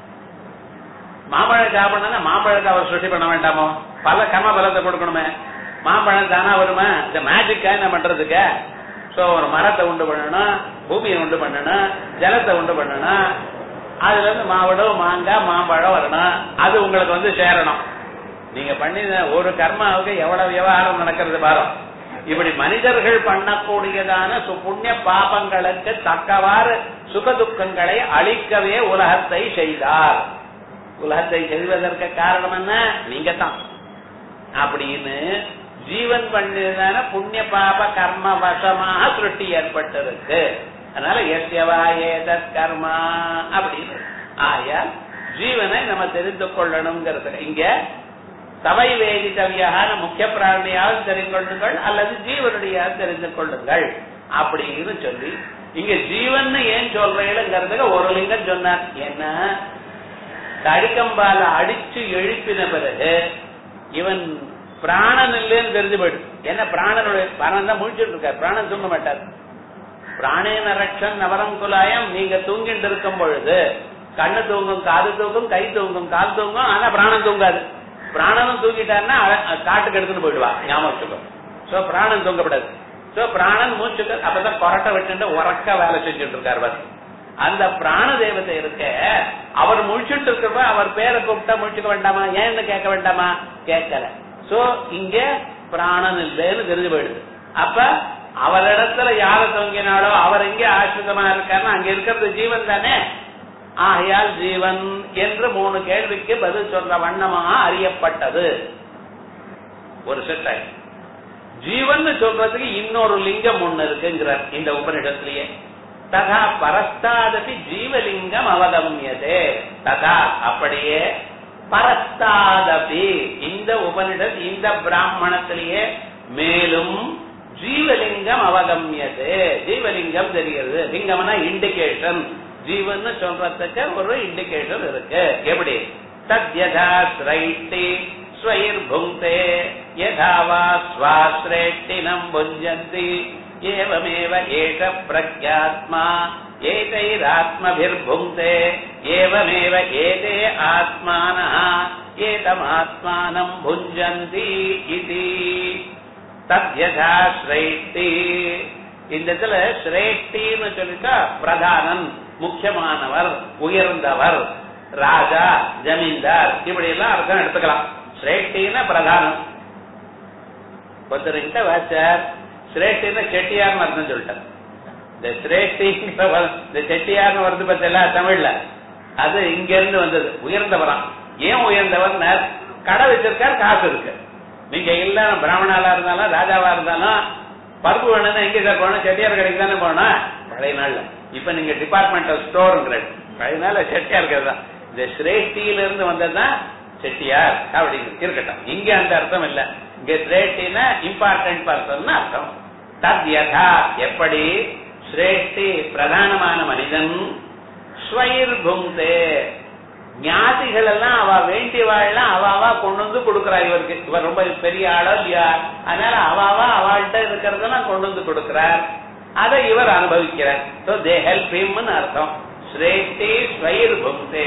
மாம்பழம் சாப்பிடணும்னா மாம்பழத்தை அவர் சுட்டி பண்ண வேண்டாமோ? பல கர்ம பலத்தை கொடுக்கணுமே. மாம்பழம் தானா வருமா? இந்த மேஜிக்கா என்ன பண்றதுக்கு? சோ ஒரு மரத்தை உண்டு பண்ணணும், பூமியை உண்டு பண்ணணும், ஜலத்தை உண்டு பண்ணணும், அதுல இருந்து மாவடம் மாங்காய் மாம்பழம் வரணும், அது உங்களுக்கு வந்து சேரணும். நீங்க பண்ணி ஒரு கர்மாவுக்கு எவ்வளவு விவகாரம் நடக்கிறது பாரு. இப்படி மனிதர்கள் பண்ணக்கூடியதான புண்ணிய பாபங்களுக்கு தக்கவாறு சுக துக்கங்களை அளிக்கவே உலகத்தை செய்தார். உலகத்தை செய்வதற்கு காரணம் என்ன? நீங்க தான். அப்படின்னு ஜீவன் பண்ணியதான புண்ணிய பாப கர்ம வசமாக சுருட்டி ஏற்பட்டிருக்கு. அதனால எஸ்யவா ஏதத் கர்மா அப்படின்னு ஆயால் ஜீவனை நம்ம தெரிந்து கொள்ளணுங்கிறது. இங்க சபை வேதித்தவியான முக்கிய பிராணியாக தெரிந்து கொள்ளுங்கள் அல்லது ஜீவனுடைய தெரிந்து கொள்ளுங்கள் அப்படின்னு சொல்லி இங்க ஜீவன் ஏன் சொல்றீங்கிறதுக்கு ஒரு லிங்கம் சொன்னார். என்ன தடிக்கம்பால அடிச்சு எழுப்பின பிறகு இவன் பிராணன் இல்லைன்னு தெரிஞ்சு போயிடு. என்ன பிராணனுடைய பிராணன் தான் முழிச்சுட்டு இருக்காரு, பிராணன் தூங்க மாட்டார். பிராணேன ரட்சன் நவரம் குலாயம். நீங்க தூங்கிட்டு இருக்கும் பொழுது கண்ணு தூங்கும், காது தூங்கும், கை தூங்கும், கால் தூங்கும், ஆனா பிராணம் தூங்காது. பிராணனும் தூங்கிட்டாருன்னா காட்டுக்கு எடுத்துட்டு போயிடுவா. ஞாபகம். சோ பிராணன் தூங்கப்படாது. சோ பிராணன் மூச்சுக்கு அப்பதான் கொரட்டை வச்சுட்டு உறக்க வேலை செஞ்சுட்டு இருக்காரு. பஸ் அந்த பிராண தேவதை இருக்க அவர் முழிச்சுட்டு இருக்கிறப்ப அவர் பேரை கூப்பிட்டா முழிச்சுக்க வேண்டாமா? ஏன்னு கேட்க வேண்டாமா? கேட்கல. சோ இங்க பிராணன் இல்லைன்னு தெரிஞ்சு போயிடுது. அப்ப அவரிடத்துல யார தூங்கினாலோ அவர் எங்க ஆசிரிதமா இருக்காருன்னா அங்க இருக்கிறது ஜீவன் தானே. ஆகையால் ஜீவன் என்று மூணு கேள்விக்கு பதில் சொல்ற வண்ணமாக அறியப்பட்டது. ஒரு செட்டை ஜீவன் சொல்றதுக்கு இன்னொரு லிங்கம் ஒண்ணு இருக்குங்கிறார் இந்த உபனிஷத்திலேயே. ததா பரஸ்தாதபி ஜீவலிங்கம் அவகமியதே. ததா அப்படியே பரஸ்தாதபி இந்த உபனிஷத் இந்த பிராமணத்திலேயே மேலும் ஜீவலிங்கம் அவகமியதே. ஜீவலிங்கம் தெரிகிறது. லிங்கம்னா இண்டிகேஷன். ஜீவன் சொல்றதுக்கு ஒரு இண்டிகேஷன் இருக்கு. எப்படி? தத்யதா ஸ்ரைட்டி ஸ்வயிர் புங்தே யதாவா ஸ்வாஸ்ரேட்டினம் புஞ்சந்தி ஏவமேவ ஏஷ பிரக்யாத்மா ஏதைராத்மபிர்புங்தே ஏவமேவ ஏதே ஆத்மானஹ ஏதமாத்மானம் புஞ்சந்தி இதி. தத்யதா ஸ்ரைட்டி இந்த இடத்துல ஸ்ரேஷ்டின்னு சொல்லிட்டா பிரதானன், முக்கியமானவர், உயர்ந்தவர், ராஜா, ஜமீன்தார், இப்படி எல்லாம் அர்த்தம் எடுத்துக்கலாம். ஸ்ரேஷ்டின்னா பிரதானம். ஒருத்தர் கிட்ட வாச்சார் ஸ்ரேஷ்டின்னா செட்டியார்னு அர்த்தம் சொல்லிட்டார். இந்த ஸ்ரேஷ்டி இந்த செட்டியார்னு வருது பத்தில தமிழ்ல, அது இங்க இருந்து வந்தது. உயர்ந்தவரான். ஏன் உயர்ந்தவர்? கடை வச்சிருக்கார், காசு இருக்கு. நீங்க இல்ல பிராமணாலா இருந்தாலும் ராஜாவா இருந்தாலும் பருப்பு வேணும்னா எங்க சார் போனா செட்டியார் கடைக்கு தானே போனா பழைய நாள்ல. இப்ப நீங்க டிபார்ட்மெண்டல் ஸ்டோர் பழைய நாள்ல செட்டியார் கடை தான். இந்த சிரேஷ்டியில இருந்து வந்ததுதான் செட்டியார் அப்படின்னு இருக்கட்டும். இங்க அந்த அர்த்தம் இல்ல. இங்க சிரேஷ்டினா இம்பார்ட்டன்ட் பர்சன் அர்த்தம். தத்யதா எப்படி சிரேஷ்டி பிரதானமான மனிதன் ஸ்வயிர் புங்தே ஞாதிகள் எல்லாம் அவ வேண்டியவாழ்லாம் அவாவா கொண்டு வந்து கொடுக்கிறா. இவருக்கு இவர் ரொம்ப பெரிய ஆளோ இல்லையா, அதனால அவாவா அவள்கிட்ட இருக்கிறதெல்லாம் கொண்டு வந்து கொடுக்கிறார். அதை இவர் அனுபவிக்கிறார். சோ தே ஹெல்ப் ஹிம்னு அர்த்தம். ஸ்ரேஷ்டி ஸ்வயிர் புங்தே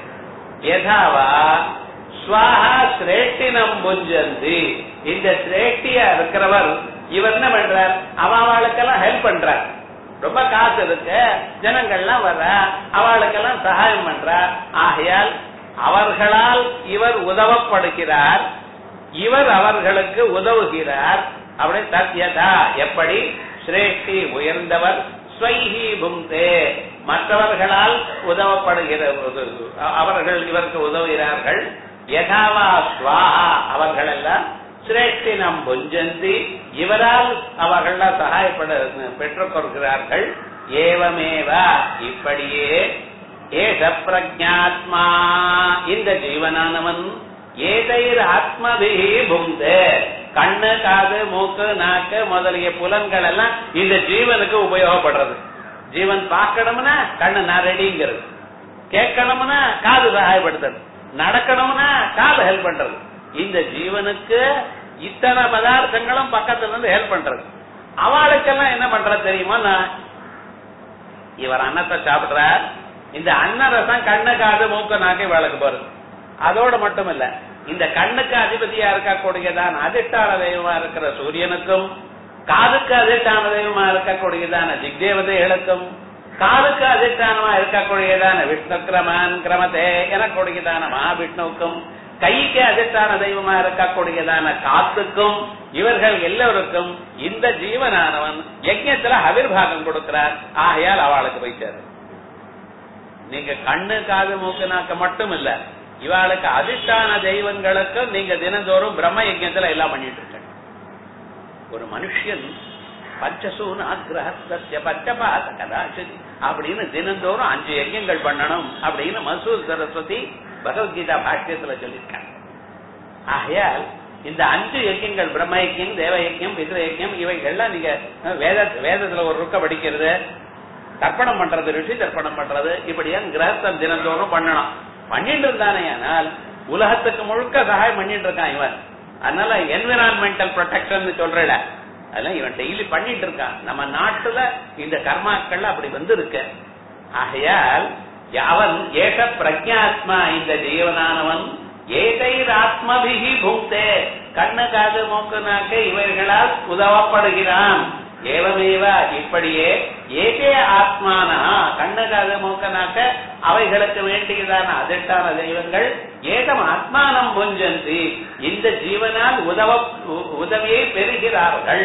யதாவா ஸ்வாஹா சிரேஷ்டினம் புஞ்சந்தி. இந்த சிரேஷ்டியா இருக்கிறவர் இவர் என்ன பண்றார்? அவாவாளுக்கெல்லாம் ஹெல்ப் பண்றார். ரொம்ப காசு இருக்கு, ஜனங்கள்லாம் வர்ற, அவளுக்கெல்லாம் சகாயம் பண்றார். ஆகையால் அவர்களால் இவர் உதவப்படுகிறார், இவர் அவர்களுக்கு உதவுகிறார். அப்படி தத்யதா எப்படி ஸ்ரேஷ்டி உயர்ந்தவர், ஸ்வைஹி புங்தே மற்றவர்களால் உதவப்படுகிற அவர்கள் இவருக்கு உதவுகிறார்கள். யதாவா ஸ்வாஹா அவர்கள் எல்லாம் சிரேஷ்டினம் புஞ்சந்தி இவரால் அவர்கள் சகாயப்பட பெற்றுக் கொள்கிறார்கள். ஏவமேவா இப்படியே ஏஷ பிரஜாத்மா இந்த ஜீவனானவன் ஏதைர் ஆத்மபிஹி புங்தே கண்ணு காது மூக்கு நாக்கு முதலிய புலன்கள் எல்லாம் இந்த ஜீவனுக்கு உபயோகப்படுறது. ஜீவன் பார்க்கணும்னா கண்ணு நான் ரெடிங்கிறது, கேட்கணும்னா காது சகாயப்படுத்துறது, நடக்கணும்னா காது ஹெல்ப் பண்றது. இந்த ஜீவனுக்கு இத்தனை பதார்த்தங்களும் பக்கத்துல இருந்து ஹெல்ப் பண்றது. அவளுக்கெல்லாம் என்ன பண்றது தெரியுமா? இவர் அன்னத்தை சாப்பிடுறார், இந்த அன்னரசம் கண்ணு காது மூக்க நாக்கை வழக்கு போறது. அதோட மட்டும் இல்ல, இந்த கண்ணுக்கு அதிபதியா இருக்கக்கூடியதான் அதிஷ்டான தெய்வமா இருக்கிற சூரியனுக்கும், காதுக்கு அதிஷ்டான தெய்வமா இருக்கக்கூடியதான திக்தேவதைகளுக்கும், காலுக்கு அதிஷ்டானமா இருக்கக்கூடியதான விஷ்ணு கிரமன் கிரமத்தே எனக்கூடியதான மகாவிஷ்ணுவுக்கும், கைக்கு அதிஷ்டான தெய்வமா இருக்கக்கூடியதான காத்துக்கும், இவர்கள் எல்லோருக்கும் இந்த ஜீவனானவன் யஜ்ஞத்துல அவிர்வாகம் கொடுக்கிறார். ஆகையால் அவளுக்கு போயிட்டாரு. நீங்க கண்ணு காது மூக்கு நாக்க மட்டும் இல்ல, இவாளுக்கு அதிஷ்டான தெய்வங்களுக்கு நீங்க தினந்தோறும் பிரம்ம யஜ்ஞத்துல எல்லாம் பண்ணிட்டு இருக்க. ஒரு மனுஷன் பஞ்சசூன் ஆக்ரஹஸ்ய பஞ்சபாத கதாச்சதி அப்படின்னு தினந்தோறும் அஞ்சு யஜ்ஞங்கள் பண்ணணும் அப்படின்னு மசூர் சரஸ்வதி பகவத்கீதா பாஷ்யத்துல சொல்லியிருக்காங்க. ஆகையால் இந்த அஞ்சு யஜ்ஞங்கள் பிரம்ம யஜ்ஞம், தேவ யஜ்ஞம், பித்ரு யஜ்ஞம் இவைகள்லாம் நீங்க வேத வேதத்துல ஒரு ருக்க படிக்கிறது, தர்ப்பணம் பண்றது, ரிஷி தர்ப்பணம் பண்றது, இப்படியா கிரகஸ்தம் தினந்தோறும் பண்ணணும். பண்ணிட்டு இருந்தானே ஆனால் உலகத்துக்கு முழுக்க சகாயம் பண்ணிட்டு இருக்கான் இவன். அதனால என்விரான்மெண்டல் ப்ரொடெக்ஷன் சொல்றல, அதெல்லாம் இவன் டெய்லி பண்ணிட்டு இருக்கான். நம்ம நாட்டுல இந்த கர்மாக்கள் அப்படி வந்து இருக்கு. ஆகையால் அவன் ஏக பிரஜாத்மா, இந்த ஜீவனானவன் ஏகைர் ஆத்மபிகி புக்தே, கண்ணு காது மூக்கு நாக்கு இவர்களால் உதவப்படுகிறான். ஏவமேவ இப்படியே ஏகே ஆத்மானா, கண்ணு காது மூக்க நாக்க அவைகளுக்கு வேண்டியதான அதிஷ்டான தெய்வங்கள் ஏகம் ஆத்மானம் புஞ்சந்தி, இந்த ஜீவனால் உதவ உதவியை பெறுகிறார்கள்.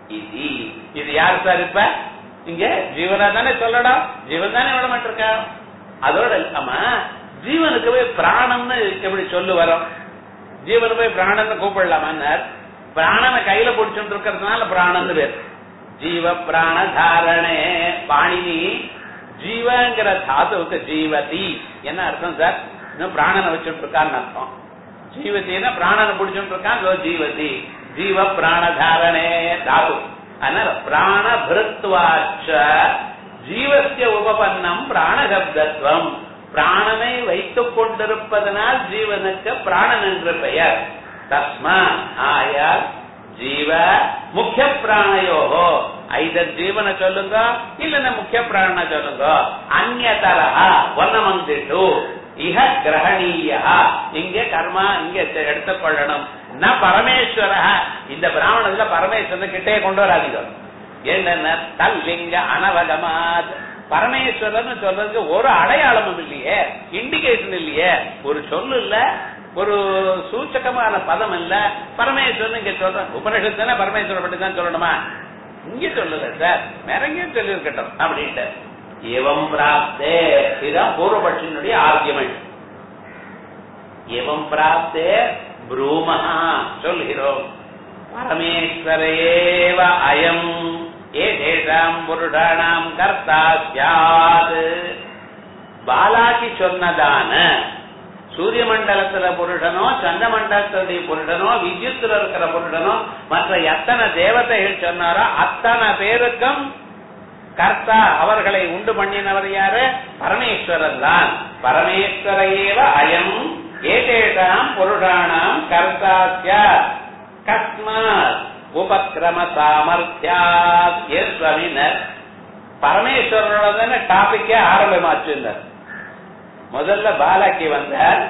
இது யார் சார்? இப்ப இங்க ஜீவனா தானே சொல்லணும், ஜீவன் தானே விடமாட்டிருக்கா. அதோட இல்லாம ஜீவனுக்கு போய் பிராணம்னு எப்படி சொல்லு வரும்? ஜீவனு போய் பிராணன்னு கூப்பிடலாமா? பிராணனை கையில பிடிச்சுட்டு இருக்கிறதுனால பிராணன்னு பேர். ஜீவ பிராண தாரணே பாணினி ஜீவங்கிற தாத்துவுக்கு ஜீவதி என்ன அர்த்தம் சார்? இன்னும் பிராணனை வச்சுட்டு இருக்கான்னு அர்த்தம். ஜீவத்தின்னா பிராணனை பிடிச்சுட்டு இருக்கான், ஜீவதி ஜீவ பிராண தாரணே தாத்து. அதனால பிராண பிருத்வாச்ச ஜீவசிய உபபன்னம் பிராணசப்தத்துவம், பிராணனை வைத்துக் கொண்டிருப்பதனால் ஜீவனுக்கு பிராணன் என்று பெயர். தஸ்மா ஆயால் ஜீவ முக்கிய பிராணயோகோ, ஐதர் ஜீவனை சொல்லுங்க இல்லன்னா முக்கிய பிராண சொல்லுங்க. அந்நதரஹ வனமந்திட்டு இஹ கிரகணீய, இங்க கர்மா இங்க எடுத்துக்கொள்ளணும். ந பரமேஸ்வர, இந்த பிராமணத்துல பரமேஸ்வரன் கிட்டே கொண்டு வராதீங்க. என்ன தல்லிங்க அனவகமாத், பரமேஸ்வரன் சொல்றதுக்கு ஒரு அடையாளமும் இல்லையே, இண்டிகேஷன் இல்லையே, ஒரு சொல்லு இல்ல, ஒரு சூச்சகமான பதம் இல்ல. பரமேஸ்வரன் இங்க சொல்ற உபனிஷத்துல பரமேஸ்வரன் பற்றி தான் சொல்லணுமா? இங்க சொல்லல சார், வேற எங்கேயும் சொல்லி இருக்கட்டும் அப்படின்ட்டு. ஏவம் பிராப்தே, இதுதான் பூர்வபட்சியினுடைய ஆர்கியுமெண்ட். ஏவம் பிராப்தே ப்ரூமஹா சொல்கிறோம், பரமேஸ்வரேவ அயம் ஏதேஷாம் புருஷாணாம் கர்த்தா ஸ்யாத். பாலாக்கி சொன்னதான சூரிய மண்டலத்துல புருஷனோ, சந்திர மண்டலத்துடைய புருஷனோ, வித்யுத்துல இருக்கிற புருஷனோ, மற்ற எத்தனை தேவதைகள் சொன்னாரோ அத்தனை பேருக்கும் கர்த்தா, அவர்களை உண்டு பண்ணினவர் யாரு? பரமேஸ்வரன் தான். பரமேஸ்வரேவ அயம் ஏதேஷாம் புருஷாணாம் கர்த்தா ஸ்யாத். கஸ்மாத் உபக்கிரம சாமர்த்தியாத். ஏன் சுவாமினர் பரமேஸ்வரனோட டாபிக்கே ஆரம்பமாச்சு. முதல்ல பாலாக்கி வந்தார்,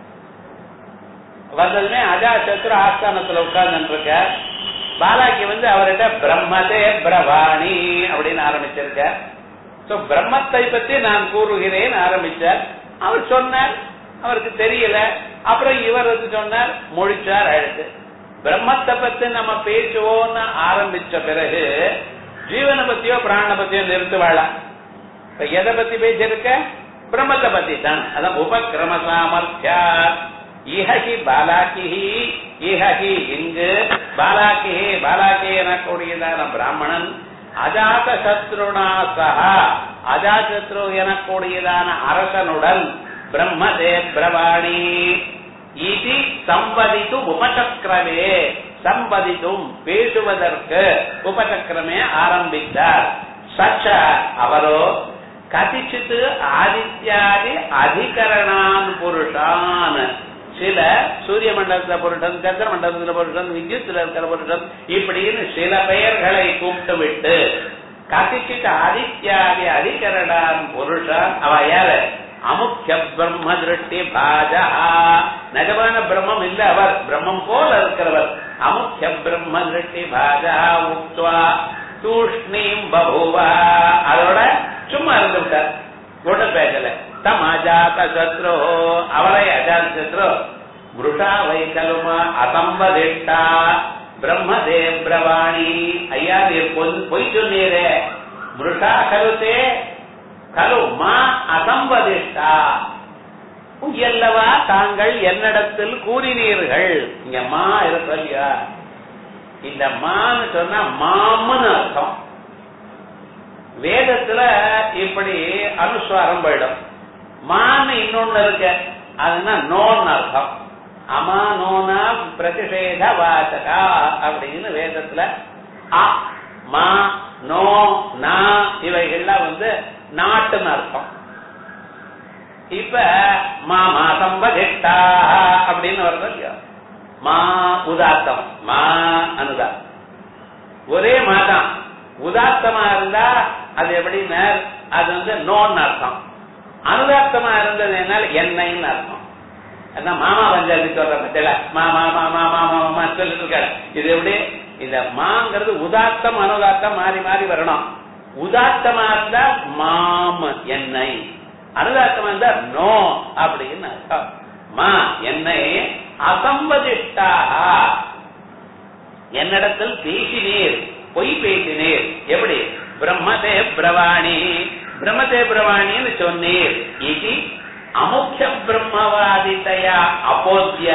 வந்ததுமே அஜாசத்ரு ஆஸ்தானத்துல உட்கார்ந்து இருக்க. பாலாக்கி வந்து அவர்கிட்ட பிரம்மதே பிரவாணி அப்படின்னு ஆரம்பிச்சிருக்க. பிரம்மத்தை பத்தி நான் கூறுகிறேன் ஆரம்பிச்சார். அவர் சொன்னார், அவருக்கு தெரியல. அப்புறம் இவர் வந்து சொன்னார், மொழிச்சார் அழுத்து. பிரம்மத்தை பத்தி நம்ம பேசுவோம்னு ஆரம்பிச்ச பிறகு ஜீவனை பத்தியோ பிராண பத்தியோ நிறுத்துவாளா? இப்ப எதை பத்தி பேசிருக்க? பிரம்மத்தை பத்தி தான். அதான் உபக்கிரம சாமர்த்தியா. இஹி பாலாக்கி, இஹி இங்கு பாலாக்கி, பாலாக்கி எனக்கூடியதான பிராமணன் அஜாத சத்ருனா சஹா, அஜாசத்ரு எனக்கூடியதான அரசனுடன் பிரம்மதே பிரவாணி இது சம்பதித்து உபசக்கிரமே, சம்பதித்தும் பேசுவதற்கு உபசக்கிரமே ஆரம்பித்தார். சச்ச அவரோ கதிச்சித்து ஆதித்யாதி அதிகரணான் புருஷான் சில சூரிய மண்டலத்துல புருஷன், சந்திர மண்டலத்துல புருஷன், வித்யுத்துல இருக்கிற புருஷன் இப்படின்னு சில பெயர்களை கூப்பிட்டு விட்டு கசிச்சிட்டு ஆதித்யாதி அதிகரணான் புருஷன் அவ யாரு? அமுக்கிய பிரம்ம திருஷ்டி பாஜா. நிஜமான பிரம்மம் இல்ல அவர், பிரம்மம் போல இருக்கிறவர். அமுக்கிய பிரம்ம திருஷ்டி பாஜா உக்த்வா தூஷ்ணீம் பபுவா. அதோட சும்மா இருந்து விட்டார், ஒண்ணு பேசல. தம் அஜாத சத்ரு, அவரை அஜாத சத்ரு புருஷா வைகலுமா அசம்பதிஷ்டா பிரம்மதே பிரவாணி. ஐயா நீர் பொய் சொன்னீரே, புருஷா கருத்தே கரு மா அசம்பதிஷ்டா, எல்லவா தாங்கள் என்னிடத்தில் கூறினீர்கள். இங்க மா இருக்க இல்லையா? இந்த மான்னு சொன்னா மாமுன்னு அர்த்தம். வேதத்துல இப்படி அனுஸ்வாரம் போயிடும். மான்னு இன்னொன்னு இருக்கு, அதுனா நோன்னு அர்த்தம். அமா நோனா பிரதிஷேத வாசகா அப்படின்னு வேதத்துல அ மா நோ நா இவைகள்லாம் வந்து நாட்டுன்னு அர்த்தம். இப்ப மா மாசம்பதிஷ்டா அப்படின்னு வருது இல்லையா? மா உதாத்தம், மா அனுதா ஒரே மாதான். உதாத்தமா இருந்தா அது எப்படின்னா அது வந்து நோன்னு அர்த்தம். அனுதாத்தமா இருந்தது என்னால என்னைன்னு அர்த்தம். மாமா பஞ்சாயத்து சொல்ற பத்தில மாமா மாமா மாமா மாமா சொல்லிட்டு இருக்காரு. இது எப்படி? இந்த மாங்கிறது உதாத்தம் அனுதாத்தம் மாறி மாறி வரணும். உதாத்தமா இருந்தா மாம் என்னை, அனுதாத்தமா இருந்தா நோ அப்படின்னு அர்த்தம். மா என்னை அசம்பதிஷ்டாக என்னிடத்தில் பேசினீர், பொய் பேசினீர். எப்படி? பிரம்மதே பிரவாணி, பிரம்மதே பிரவாணின்னு சொன்னீர். இது அமுக்கிய பிரம்மவாதித்தையா அப்போத்திய,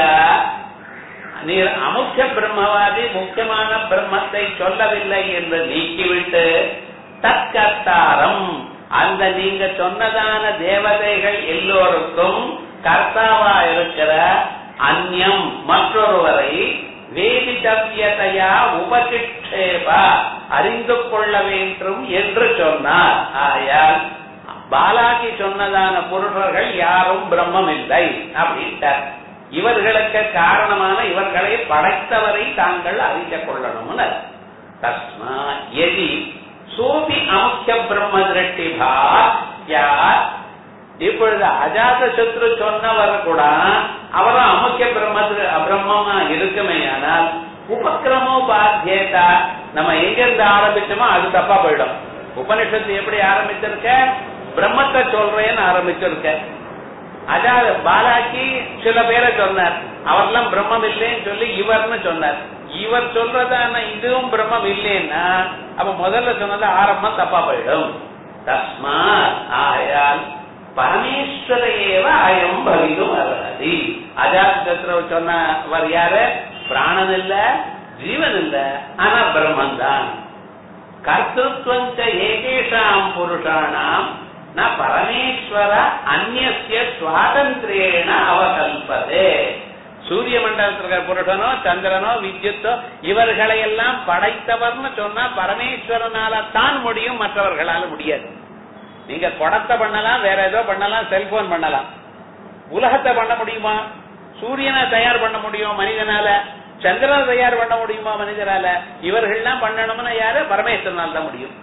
நீர் அமுக்கிய பிரம்மவாதி முக்கியமான பிரம்மத்தை சொல்லவில்லை என்று நீக்கிவிட்டு தற்கர்த்தாரம், அந்த நீங்க சொன்னதான தேவதைகள் எல்லோருக்கும் கர்த்தாவா இருக்கிற அந்யம் மற்றொருவரை வேதிதவ்யதையா உபசிக்ஷேப அறிந்து கொள்ள வேண்டும் என்று சொன்னார். ஆயால் பாலாகி சொன்னதான புருஷர்கள் யாரும் பிரம்மம் இல்லை அப்படின்ட்டார். இவர்களுக்கு காரணமான இவர்களை படைத்தவரை தாங்கள் அறிந்து கொள்ளணும்னு. தஸ்மா எதி சோபி அமுக்கிய பிரம்ம திருஷ்டிபா யார்? இப்பொழுது அஜாத சத்ரு சொன்னவர் கூட அவரும் அமுக்கிய பிரம்ம பிரம்மமா இருக்குமே. ஆனால் உபக்கிரமோ பாத்தியதா, நம்ம எங்க இருந்து ஆரம்பிச்சோமோ அது தப்பா போயிடும். உபனிஷத்து எப்படி ஆரம்பிச்சிருக்க? பிரம்மத்தை சொல்றேன்னு ஆரம்பிச்சிருக்க. அஜாத பாலாக்கி சில பேரை சொன்னார், அவர்லாம் பிரம்மம் இல்லைன்னு சொல்லி இவர்னு சொன்னார். இவர் சொல்றதான இதுவும் பிரம்மம் இல்லைன்னா அப்ப முதல்ல சொன்னது ஆரம்பம் தப்பா போயிடும். தஸ்மா ஆயால் பரமேஸ்வரையேவ அயம் பவிதும் அர்ஹதி. அஜாத சத்ரு சொன்னவர் யாரு? பிராணன் இல்ல, ஜீவன் இல்ல, ஆனா பிரம்மன் தான். கர்த்தத்வஞ்ச ஏகேஷாம் புருஷாணாம் ந பரமேஸ்வர அந்நிய சுவாதந்திரேன அவகல்பதே. சூரிய மண்டலத்தில் இருக்கிற புருஷனோ சந்திரனோ வித்யுத்தோ இவர்களை எல்லாம் படைத்தவர்னு சொன்னா பரமேஸ்வரனால தான் முடியும், மற்றவர்களால முடியாது. நீங்க குடத்தை பண்ணலாம், வேற ஏதோ பண்ணலாம், செல்போன் பண்ணலாம். உலகத்தை பண்ண முடியுமா? சூரியனை தயார் பண்ண முடியும் மனிதனால, சந்திரனை தயார் பண்ண முடியுமா மனிதனால? இவர்கள்லாம் பண்ணணும்னா யாரு? பரமேஸ்வரனால் தான் முடியும்.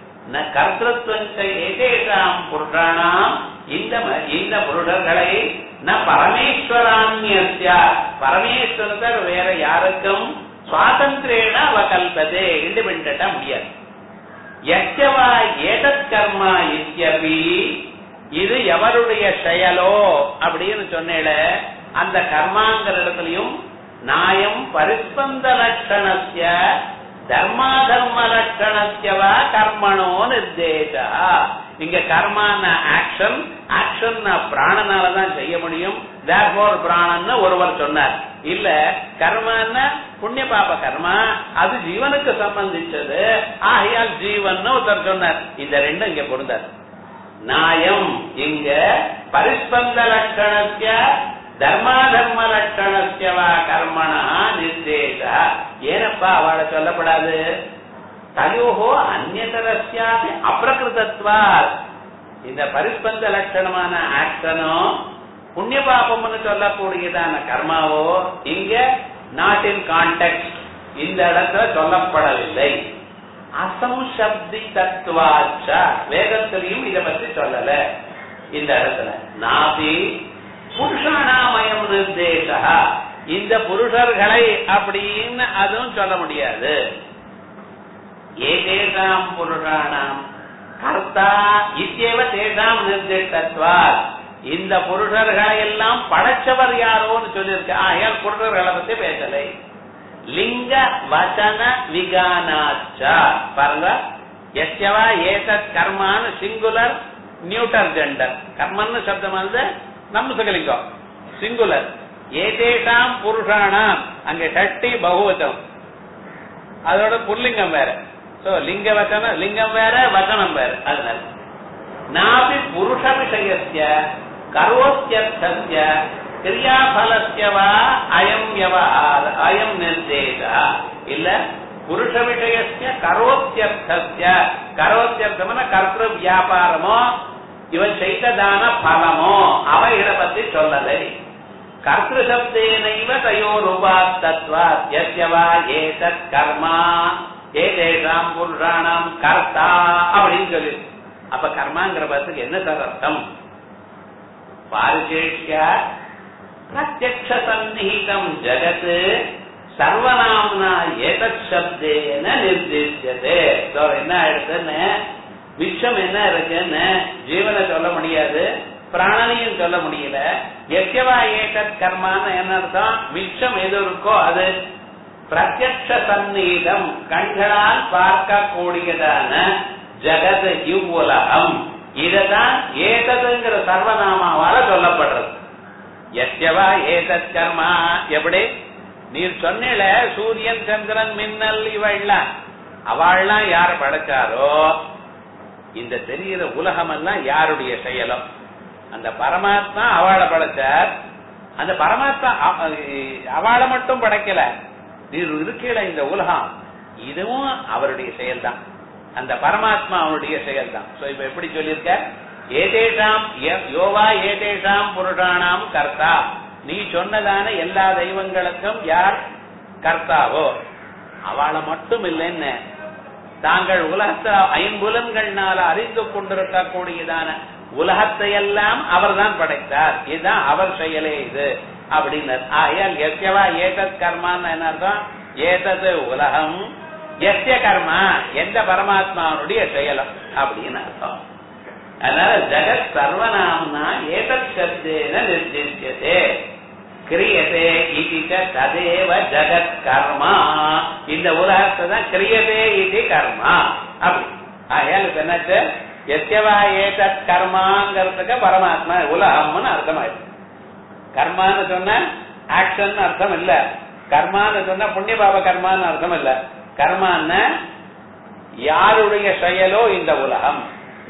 கர்த்தத்வம் புருஷானாம், இந்த இந்த புருஷர்களை ந பரமேஸ்வரான்ய பரமேஸ்வரர் வேற யாருக்கும் சுவாதந்திரேன அவகல்பதே இண்டிபெண்டா முடியாது. யக்ஷவா ஏதத் கர்மா இத்யபி, இது எவருடைய செயலோ அப்படின்னு சொன்னேல, அந்த கர்மாங்கிற இடத்துலயும் நாயம் பரிஸ்பந்த லட்சணஸ்ய தர்மா தர்ம லட்சணஸ்யவா கர்மணோ நிர்தேசா. இங்க கர்மான ஆக்ஷன், ஆக்ஷன் பிராணனாலதான் செய்ய முடியும். therefore பிராணன்னு ஒருவர் சொன்னார். இல்ல கர்மான புண்ணிய பாப கர்மா அது ஜீவனுக்கு சம்பந்திச்சது, ஆகையால் ஜீவன் ஒருத்தர் சொன்னார். இந்த ரெண்டும் இங்க பொருந்தார். நாயம் இங்க பரிஸ்பந்த லட்சணஸ்ய தர்மா தர்ம லட்சணஸ்யவா கர்மணா நிர்தேசா. ஏனப்பா அவளை சொல்லப்படாது? தயோஹோ அந்நியதரஸ்யாபி அப்ரகிருதத்வாத். இந்த பரிஸ்பந்த லட்சணமான ஆக்ஷனோ புண்ணிய பாபம்னு சொல்லக்கூடியதான கர்மாவோ இங்க நாட் இன் கான்டெக்ட், இந்த இடத்துல சொல்லப்படவில்லை. அசம்சப்தி தத்துவாச்ச வேதத்திலையும் இதை பற்றி சொல்லல. இந்த இடத்துல நாபி புருஷானாமயம் நிர்தேசா, இந்த புருஷர்களை அப்படின்னு அதுவும் சொல்ல முடியாது. ஏதேஷாம் புருஷானாம் கர்த்தா இத்தேவ தேஷாம் நிர்தேசத்வா, இந்த புருஷர்களை எல்லாம் படைச்சவர் யாரோன்னு சொல்லியிருக்க. ஆகையால் புருஷர்களை பத்தி பேசலை. லிங்க வசன விகானாச்சா பாருங்க, எஸ்யவா ஏதத் கர்மான்னு சிங்குலர் நியூட்டர் ஜெண்டர், கர்மன்னு சப்தம் வந்து நம்சகலிங்கம் சிங்குலர். ஏதேஷாம் புருஷானாம் அங்க ஷட்டி பகுவதம், அதோட புல்லிங்கம் வேற. சோ லிங்க வச்சனம், லிங்கம் வேற வச்சனம் வேற. அதனால நாபி புருஷ விஷயஸ்ய கரோத்யர்த்தஸ்ய கிரியாபலஸ்யவா அயம் வியவஹார அயம் நிர்தேசா, இல்ல புருஷ விஷயஸ்ய கரோத்யர்த்தஸ்ய, கரோத்யர்த்தம்னா கர்த்திரு வியாபாரமோ இவன் செய்ததான பலமோ அவைகளை பத்தி சொல்லலை. கர்த்திரு சப்தேனைவ தயோருபாத்தத்வாத் யஸ்யவா ஏதத் கர்மா ஏதேஷாம் புருஷானாம் கர்த்தா அப்படின்னு சொல்லி. அப்ப கர்மாங்கிற பதத்துக்கு என்ன சார் அர்த்தம்? பாரிசேஷ்ய பிரத்யக்ஷ சந்நிஹிதம் ஜகத் சர்வநாம்னா ஏதத் சப்தேன நிர்தேசியதே. என்ன ஆயிடுதுன்னு, விஸ்வம் என்ன இருக்குன்னு ஜீவனை சொல்ல முடியாது, பிராணனையும் சொல்ல முடியல. எஸ்யவா ஏதத் கர்மான்னு என்ன அர்த்தம்? விஸ்வம் எது இருக்கோ அது பிரத்யக்ஷ சந்நிஹிதம், கண்களால் பார்க்கக்கூடியதான ஜகத் இவ்வுலகம், இததான் ஏததுங்கிற சர்வநாமாவால சொல்லப்படுறது. எஸ்யவா ஏதத் கர்மா, எப்படி நீர் சொன்ன சூரியன் சந்திரன் மின்னல் இவள்லாம் அவள்லாம் யார் படைச்சாரோ, இந்த தெரிகிற உலகம் எல்லாம் யாருடைய செயலும்? அந்த பரமாத்மா அவளை படைச்சார். அந்த பரமாத்மா அவளை மட்டும் படைக்கல, நீர் இருக்கல இந்த உலகம் இதுவும் அவருடைய செயல் தான், அந்த பரமாத்மா அவனுடைய செயல் தான். சோ இப்ப எப்படி சொல்லியிருக்க? ஏதேஷாம் யோவா ஏதேஷாம் புருஷானாம் கர்த்தா, நீ சொன்னதான எல்லா தெய்வங்களுக்கும் யார் கர்த்தாவோ அவளை மட்டும் இல்லைன்னு தாங்கள் உலகத்தை ஐம்புலன்கள்னால அறிந்து கொண்டிருக்கக்கூடியதான உலகத்தை எல்லாம் அவர் தான் படைத்தார், இதுதான் அவர் செயலே இது அப்படின்னு. ஆயால் எஸ்யவா ஏதத் கர்மான்னு என்ன அர்த்தம்? ஏதது உலகம், எஸ்ய கர்மா எந்த பரமாத்மாவுடைய செயலம் அப்படின்னு அர்த்தம். அதனால ஜகத் சர்வநாம்னா ஏதத் சப்தேன நிர்தேசியதே கிரியதே இது ததேவ ஜகத் கர்மா, இந்த உலகத்தை தான் கிரியதே இது கர்மா அப்படி. ஆகையால் இப்ப என்னாச்சு? எஸ்யவா ஏதத் கர்மாங்கிறதுக்கு பரமாத்மா உலகம்னு அர்த்தம் ஆயிடுச்சு. கர்மான்னு சொன்ன ஆக்ஷன் அர்த்தம் இல்ல, கர்மான்னு சொன்ன புண்ணிய பாப கர்மான்னு அர்த்தம் இல்ல. கர்மான்னு யாருடைய செயலோ இந்த உலகம்.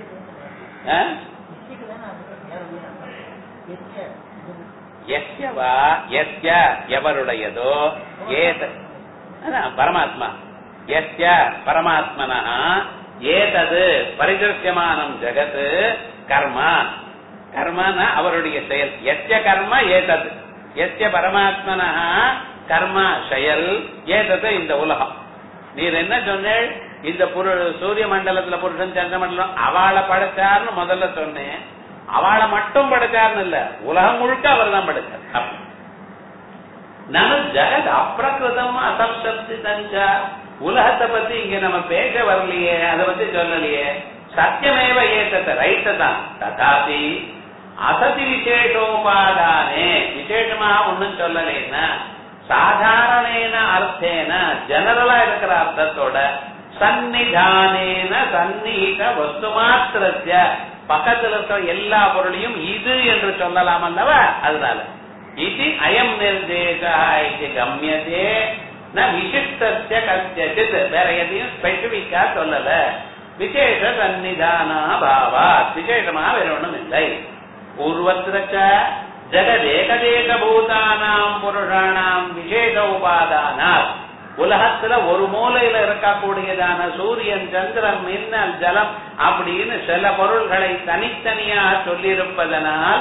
எஸ்யவா எஸ்ய எவருடையதோ ஏத பரமாத்மா, எஸ்ய பரமாத்மனா ஏதது பரிதர்சியமானம் ஜகத் கர்மா, கர்மானா அவருடைய செயல். எஸ்ய கர்மா ஏதது, எஸ்ய பரமாத்மனா கர்மா செயல், ஏதது இந்த உலகம். நீர் என்ன சொன்னேன்? இந்த சூரிய மண்டலத்துல புருஷன் சந்திர மண்டலம் அவளை படைச்சார்னு முதல்ல சொன்னேன். அவளை மட்டும் படைச்சார்னு இல்ல, உலகம் முழுக்க அவர் தான் படைச்சார். நம்ம ஜகத் அப்பிரகிருதம் அசம்சப்தி தஞ்சா, உலகத்தை பத்தி இங்க நம்ம பேச வரலையே, அதை பத்தி சொல்லலையே. சத்தியமேவ ஏத்தத்தை ரைட்டு தான், ததாபி அசதி விசேஷோபாதானே, விசேஷமா ஒன்னும் சொல்லலேன்னா சாதாரணேன அர்த்தேன ஜெனரலா இருக்கிற அர்த்தத்தோட சந்நிதானேன சந்நிஹித வஸ்து மாத்திரஸ்ய, பக்கத்துல இருக்கிற எல்லா பொருளையும் இது என்று சொல்லலாம் அல்லவா? அதனால இது அயம் நிர்தேசா இது கம்யதே ந விசிஷ்டஸ்ய கஸ்யசித், வேற எதையும் ஸ்பெசிபிக்கா சொல்லல. விசேஷ சந்நிதானா பாவா, விசேஷமா வேற ஒண்ணும் இல்லை. பூர்வத்திரச்ச ஜெகதேகதேக பூதானாம் புருஷானாம் விசேஷ உபாதானாத், உலகத்துல ஒரு மூலையில இருக்கக்கூடியதான சூரியன் சந்திரன் மின்னல் ஜலம் அப்படின்னு சில பொருள்களை தனித்தனியாக சொல்லியிருப்பதனால்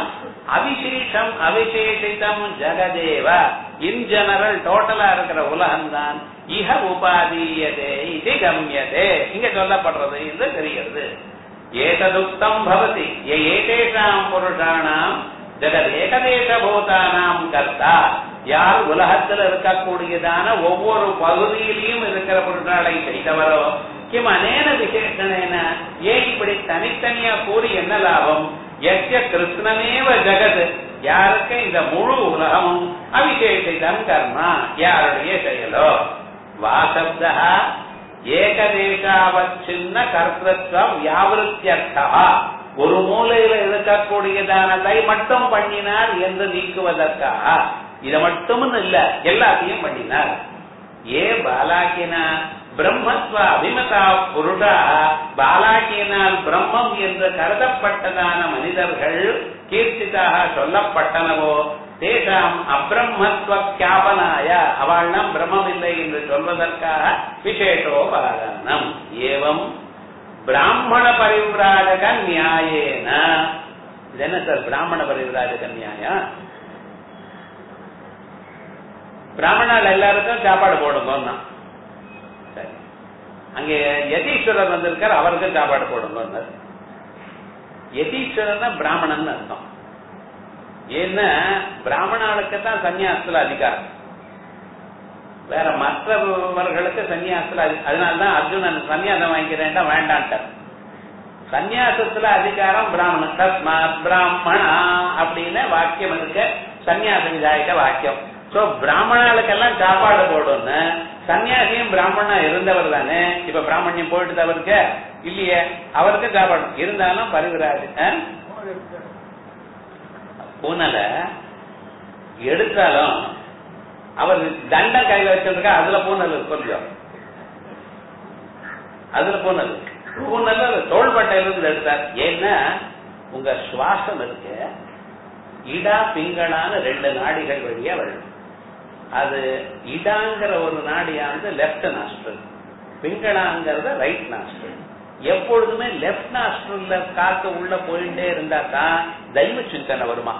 அவிசேஷம் அவிசேஷிதம் ஜெகதேவ இன் ஜெனரல் டோட்டலா இருக்கிற உலகம்தான் இஹ உபாதீயதே இது கம்யதே இங்க சொல்லப்படுறது என்று தெரிகிறது. ஏததுக்தம் பவதி ஏதேஷாம் புருஷானாம் ஜெகத் ஏகதேச பூதானாம் கர்த்தா யார் உலகத்தில் இருக்கக்கூடியதான ஒவ்வொரு பகுதியிலையும் இருக்கிற புருஷாலை செய்தவரோ கிம் அனேன விசேஷனேன ஏன் இப்படி தனித்தனியா கூறி என்ன லாபம்? யஸ்ய கிருஷ்ணமேவ ஜெகத் யாருக்கு இந்த முழு உலகமும் அவிசேஷிதம் கர்மா யாருடைய செயலோ வாசப்தா ஏகதேசாவச்சின்ன கர்த்தத்வம் வியாவிருத்தியர்த்தா ஒரு மூலையில இருக்கக்கூடியதானதை மட்டும் பண்ணினார் என்று நீக்குவதற்காக இதை மட்டும் இல்ல எல்லாத்தையும் பண்ணினார். ஏ பாலாக்கினா பிரம்மத்வ அபிமதா புருஷா பாலாக்கியனால் பிரம்மம் என்று கருதப்பட்டதான மனிதர்கள் கீர்த்திதாக சொல்லப்பட்டனவோ தேசாம் அப்ரம்மத்வ கியாபனாய அவள் நாம் பிரம்மம் இல்லை என்று சொல்வதற்காக விசேஷோபாதானம். ஏவம் பிராமண பரிவிராஜக நியாயேன இது என்ன சார் பிராமண பரிவிராஜக நியாயம்? பிராமணால் எல்லாருக்கும் சாப்பாடு போடுங்க. சரி, அங்கே யதீஸ்வரர் வந்திருக்கார், அவருக்கும் சாப்பாடு போடுங்க. யதீஸ்வரர்னா பிராமணன் அர்த்தம். ஏன்னா பிராமணாளுக்கு தான் சன்னியாசத்துல அதிகாரம், வேற மற்றவர்களுக்கு சன்னியாசத்துல. அதனால்தான் அர்ஜுனன் சன்னியாசம் வாங்கிக்கிறேன்டா வேண்டான்ட்டார். சன்னியாசத்துல அதிகாரம் பிராமணன். தஸ்மாத் பிராமணா அப்படின்னு வாக்கியம் இருக்கு, சன்னியாசம் இதாயிட்ட வாக்கியம். சோ பிராமணாளுக்கெல்லாம் சாப்பாடு போடும்னு சன்னியாசியும் பிராமணா இருந்தவர் தானே. இப்ப பிராமணியம் போயிட்டு அவருக்கு இல்லையே, அவருக்கு சாப்பாடு இருந்தாலும் பரிவிராஜ் பூனல எடுத்தாலும் அவர் தண்டம் கையில வச்சிருக்கா, அதுல பூனல் கொஞ்சம் அதுல பூனல் பூனல் தோள்பட்டையிலிருந்து எடுத்தார். ஏன்னா உங்க சுவாசம் இருக்கு, இடா பிங்களான ரெண்டு நாடிகள் வழியா வரும். அது இடாங்கிற ஒரு நாடியானது லெப்ட் நாஸ்ட்ரல், பிங்களாங்கிறத ரைட் நாஸ்ட்ரல். எப்பொழுதுமே லெப்ட் நாஸ்ட்ரல்ல காத்து உள்ள போயிட்டே இருந்தா தான் தெய்வ சிந்தனை வருமா.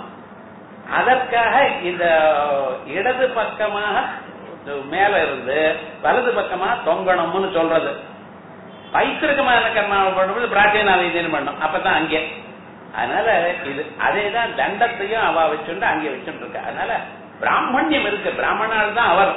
அதற்காக இந்த இடது பக்கமாக மேல இருந்து வலது பக்கமா தொங்கணும்னு சொல்றது. பைத்திருக்கமான கர்மாவை பண்ணும்போது பிராச்சீன வைத்தியம் பண்ணும், அப்பதான் அங்கே. அதனால இது அதேதான் தண்டத்தையும் அவ வச்சுட்டு அங்கே வச்சுட்டு இருக்க. அதனால பிராமணியம் இருக்கு, பிராமணால் தான் அவர்.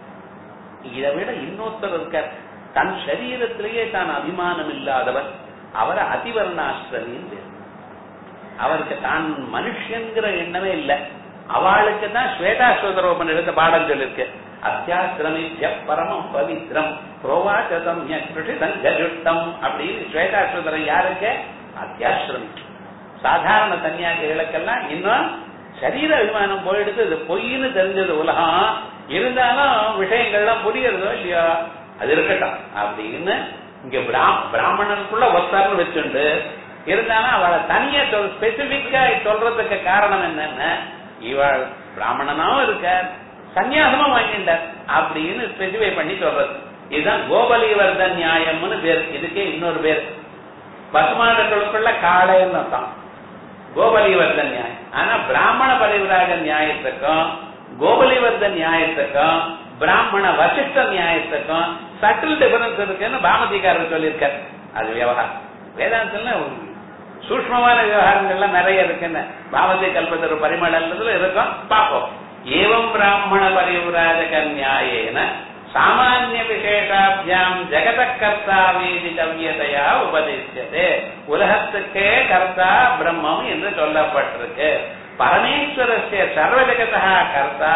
இதை விட இன்னொருத்தர் இருக்க, தன் சரீரத்திலேயே தான் அபிமானம் இல்லாதவர், அவரை அதிவர்ணாஸ்திரமின்னு பேர். அவருக்கு தான் மனுஷங்கிற எண்ணமே இல்லை. அவளுக்கு தான் ஸ்வேதாஸ்வதரோபன் எடுத்த பாடம் சொல்லிருக்கு. அத்தியாசிரமித்ய பரமம் பவித்ரம் புரோவாச்சதம் கஜுட்டம் அப்படின்னு. ஸ்வேதாஸ்வதரம் யாருக்கு? அத்தியாசிரமி. சாதாரண சன்னியாசிகளுக்கெல்லாம் இன்னும் சரீர அபிமானம் போயிடுது, இது பொய்ன்னு தெரிஞ்சது உலகம். இருந்தாலும் விஷயங்கள்லாம் புரியறதோ இல்லையோ, அது இருக்கட்டும் அப்படின்னு இங்க பிராமணனுக்குள்ள ஒருத்தர்னு வச்சுண்டு இருந்தாலும் அவளை தனியா சொல் ஸ்பெசிபிக்கா சொல்றதுக்கு காரணம் என்னன்னா, இவள் பிராமணனாவும் இருக்க சன்னியாசமும் வாங்கிட்டார் அப்படின்னு ஸ்பெசிஃபை பண்ணி சொல்றது. இதுதான் கோபலிவர்தன் நியாயம்னு பேர். இதுக்கே இன்னொரு பேர் பசுமாடுகளுக்குள்ள காளைன்னு தான் கோபலிவர்தன் நியாயம். ஆனா பிராமண பரிவிராக நியாயத்துக்கும் கோபலிவர்தன் நியாயத்துக்கும் பிராமண வசிஷ்ட நியாயத்துக்கும் சட்டில் டிஃபரன்ஸ் இருக்குன்னு பாமதிகாரர் சொல்லியிருக்காரு. அது விவகாரம் வேதாந்தத்துல சூக்ஷ்மமான விவகாரங்கள்லாம் நிறைய இருக்குன்னு பாமதி கல்பத்தர் பரிமளத்துல இருக்கும். பார்ப்போம். ஏவம் பிராமண பரிவிராஜக நியாயேன சாமானிய விசேஷாபியாம் ஜெகத கர்த்தா வேதிதவ்யதையா உபதேசியதே. உலகத்துக்கே கர்த்தா பிரம்மம் என்று சொல்லப்பட்டிருக்கு. பரமேஸ்வரஸ்ய சர்வ ஜெகதா கர்த்தா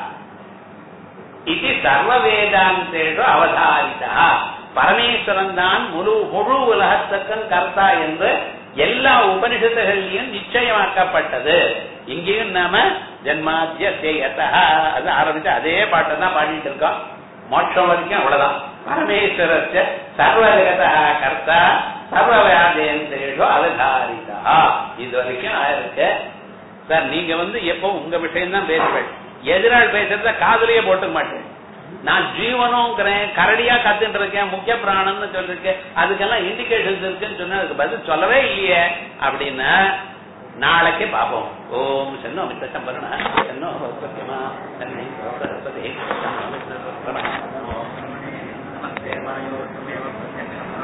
இது சர்வ வேதாந்தேஷு அவதாரிதா. பரமேஸ்வரன் தான் முழு முழு உலகத்துக்கும் கர்த்தா என்று எல்லா உபனிஷத்துகளையும் நிச்சயமாக்கப்பட்டது. இங்கேயும் நாம ஜன்மாத்திய சேயதா அது ஆரம்பிச்சு அதே பாட்டை தான் பாடிட்டு இருக்கோம். மோட்சம் வரைக்கும் அவ்வளவுதான். பரமேஸ்வரஸ்ய சர்வ ஜெகதா கர்த்தா சர்வ வேதாந்தேஷு அவதாரிதா. இது வரைக்கும் ஆயிருக்கு சார். நீங்க வந்து எப்போ உங்க விஷயம் தான் பேசுவேன், எதிராள் பேசுறத காதலியே போட்டுக்க மாட்டேன். நான் ஜீவனுங்கிறேன், கரடியா கத்துட்டு இருக்கேன், முக்கிய பிராணம்னு சொல்லிருக்கேன், அதுக்கெல்லாம் இண்டிகேஷன்ஸ் இருக்குன்னு சொன்னா அதுக்கு பதில் சொல்லவே இல்லையே அப்படின்னா நாளைக்கு பார்ப்போம். ஓம் சன்னோ மித்த சம்பரண சன்னோ சத்யமா சன்னி சரஸ்வதி நமஸ்தே மாயோ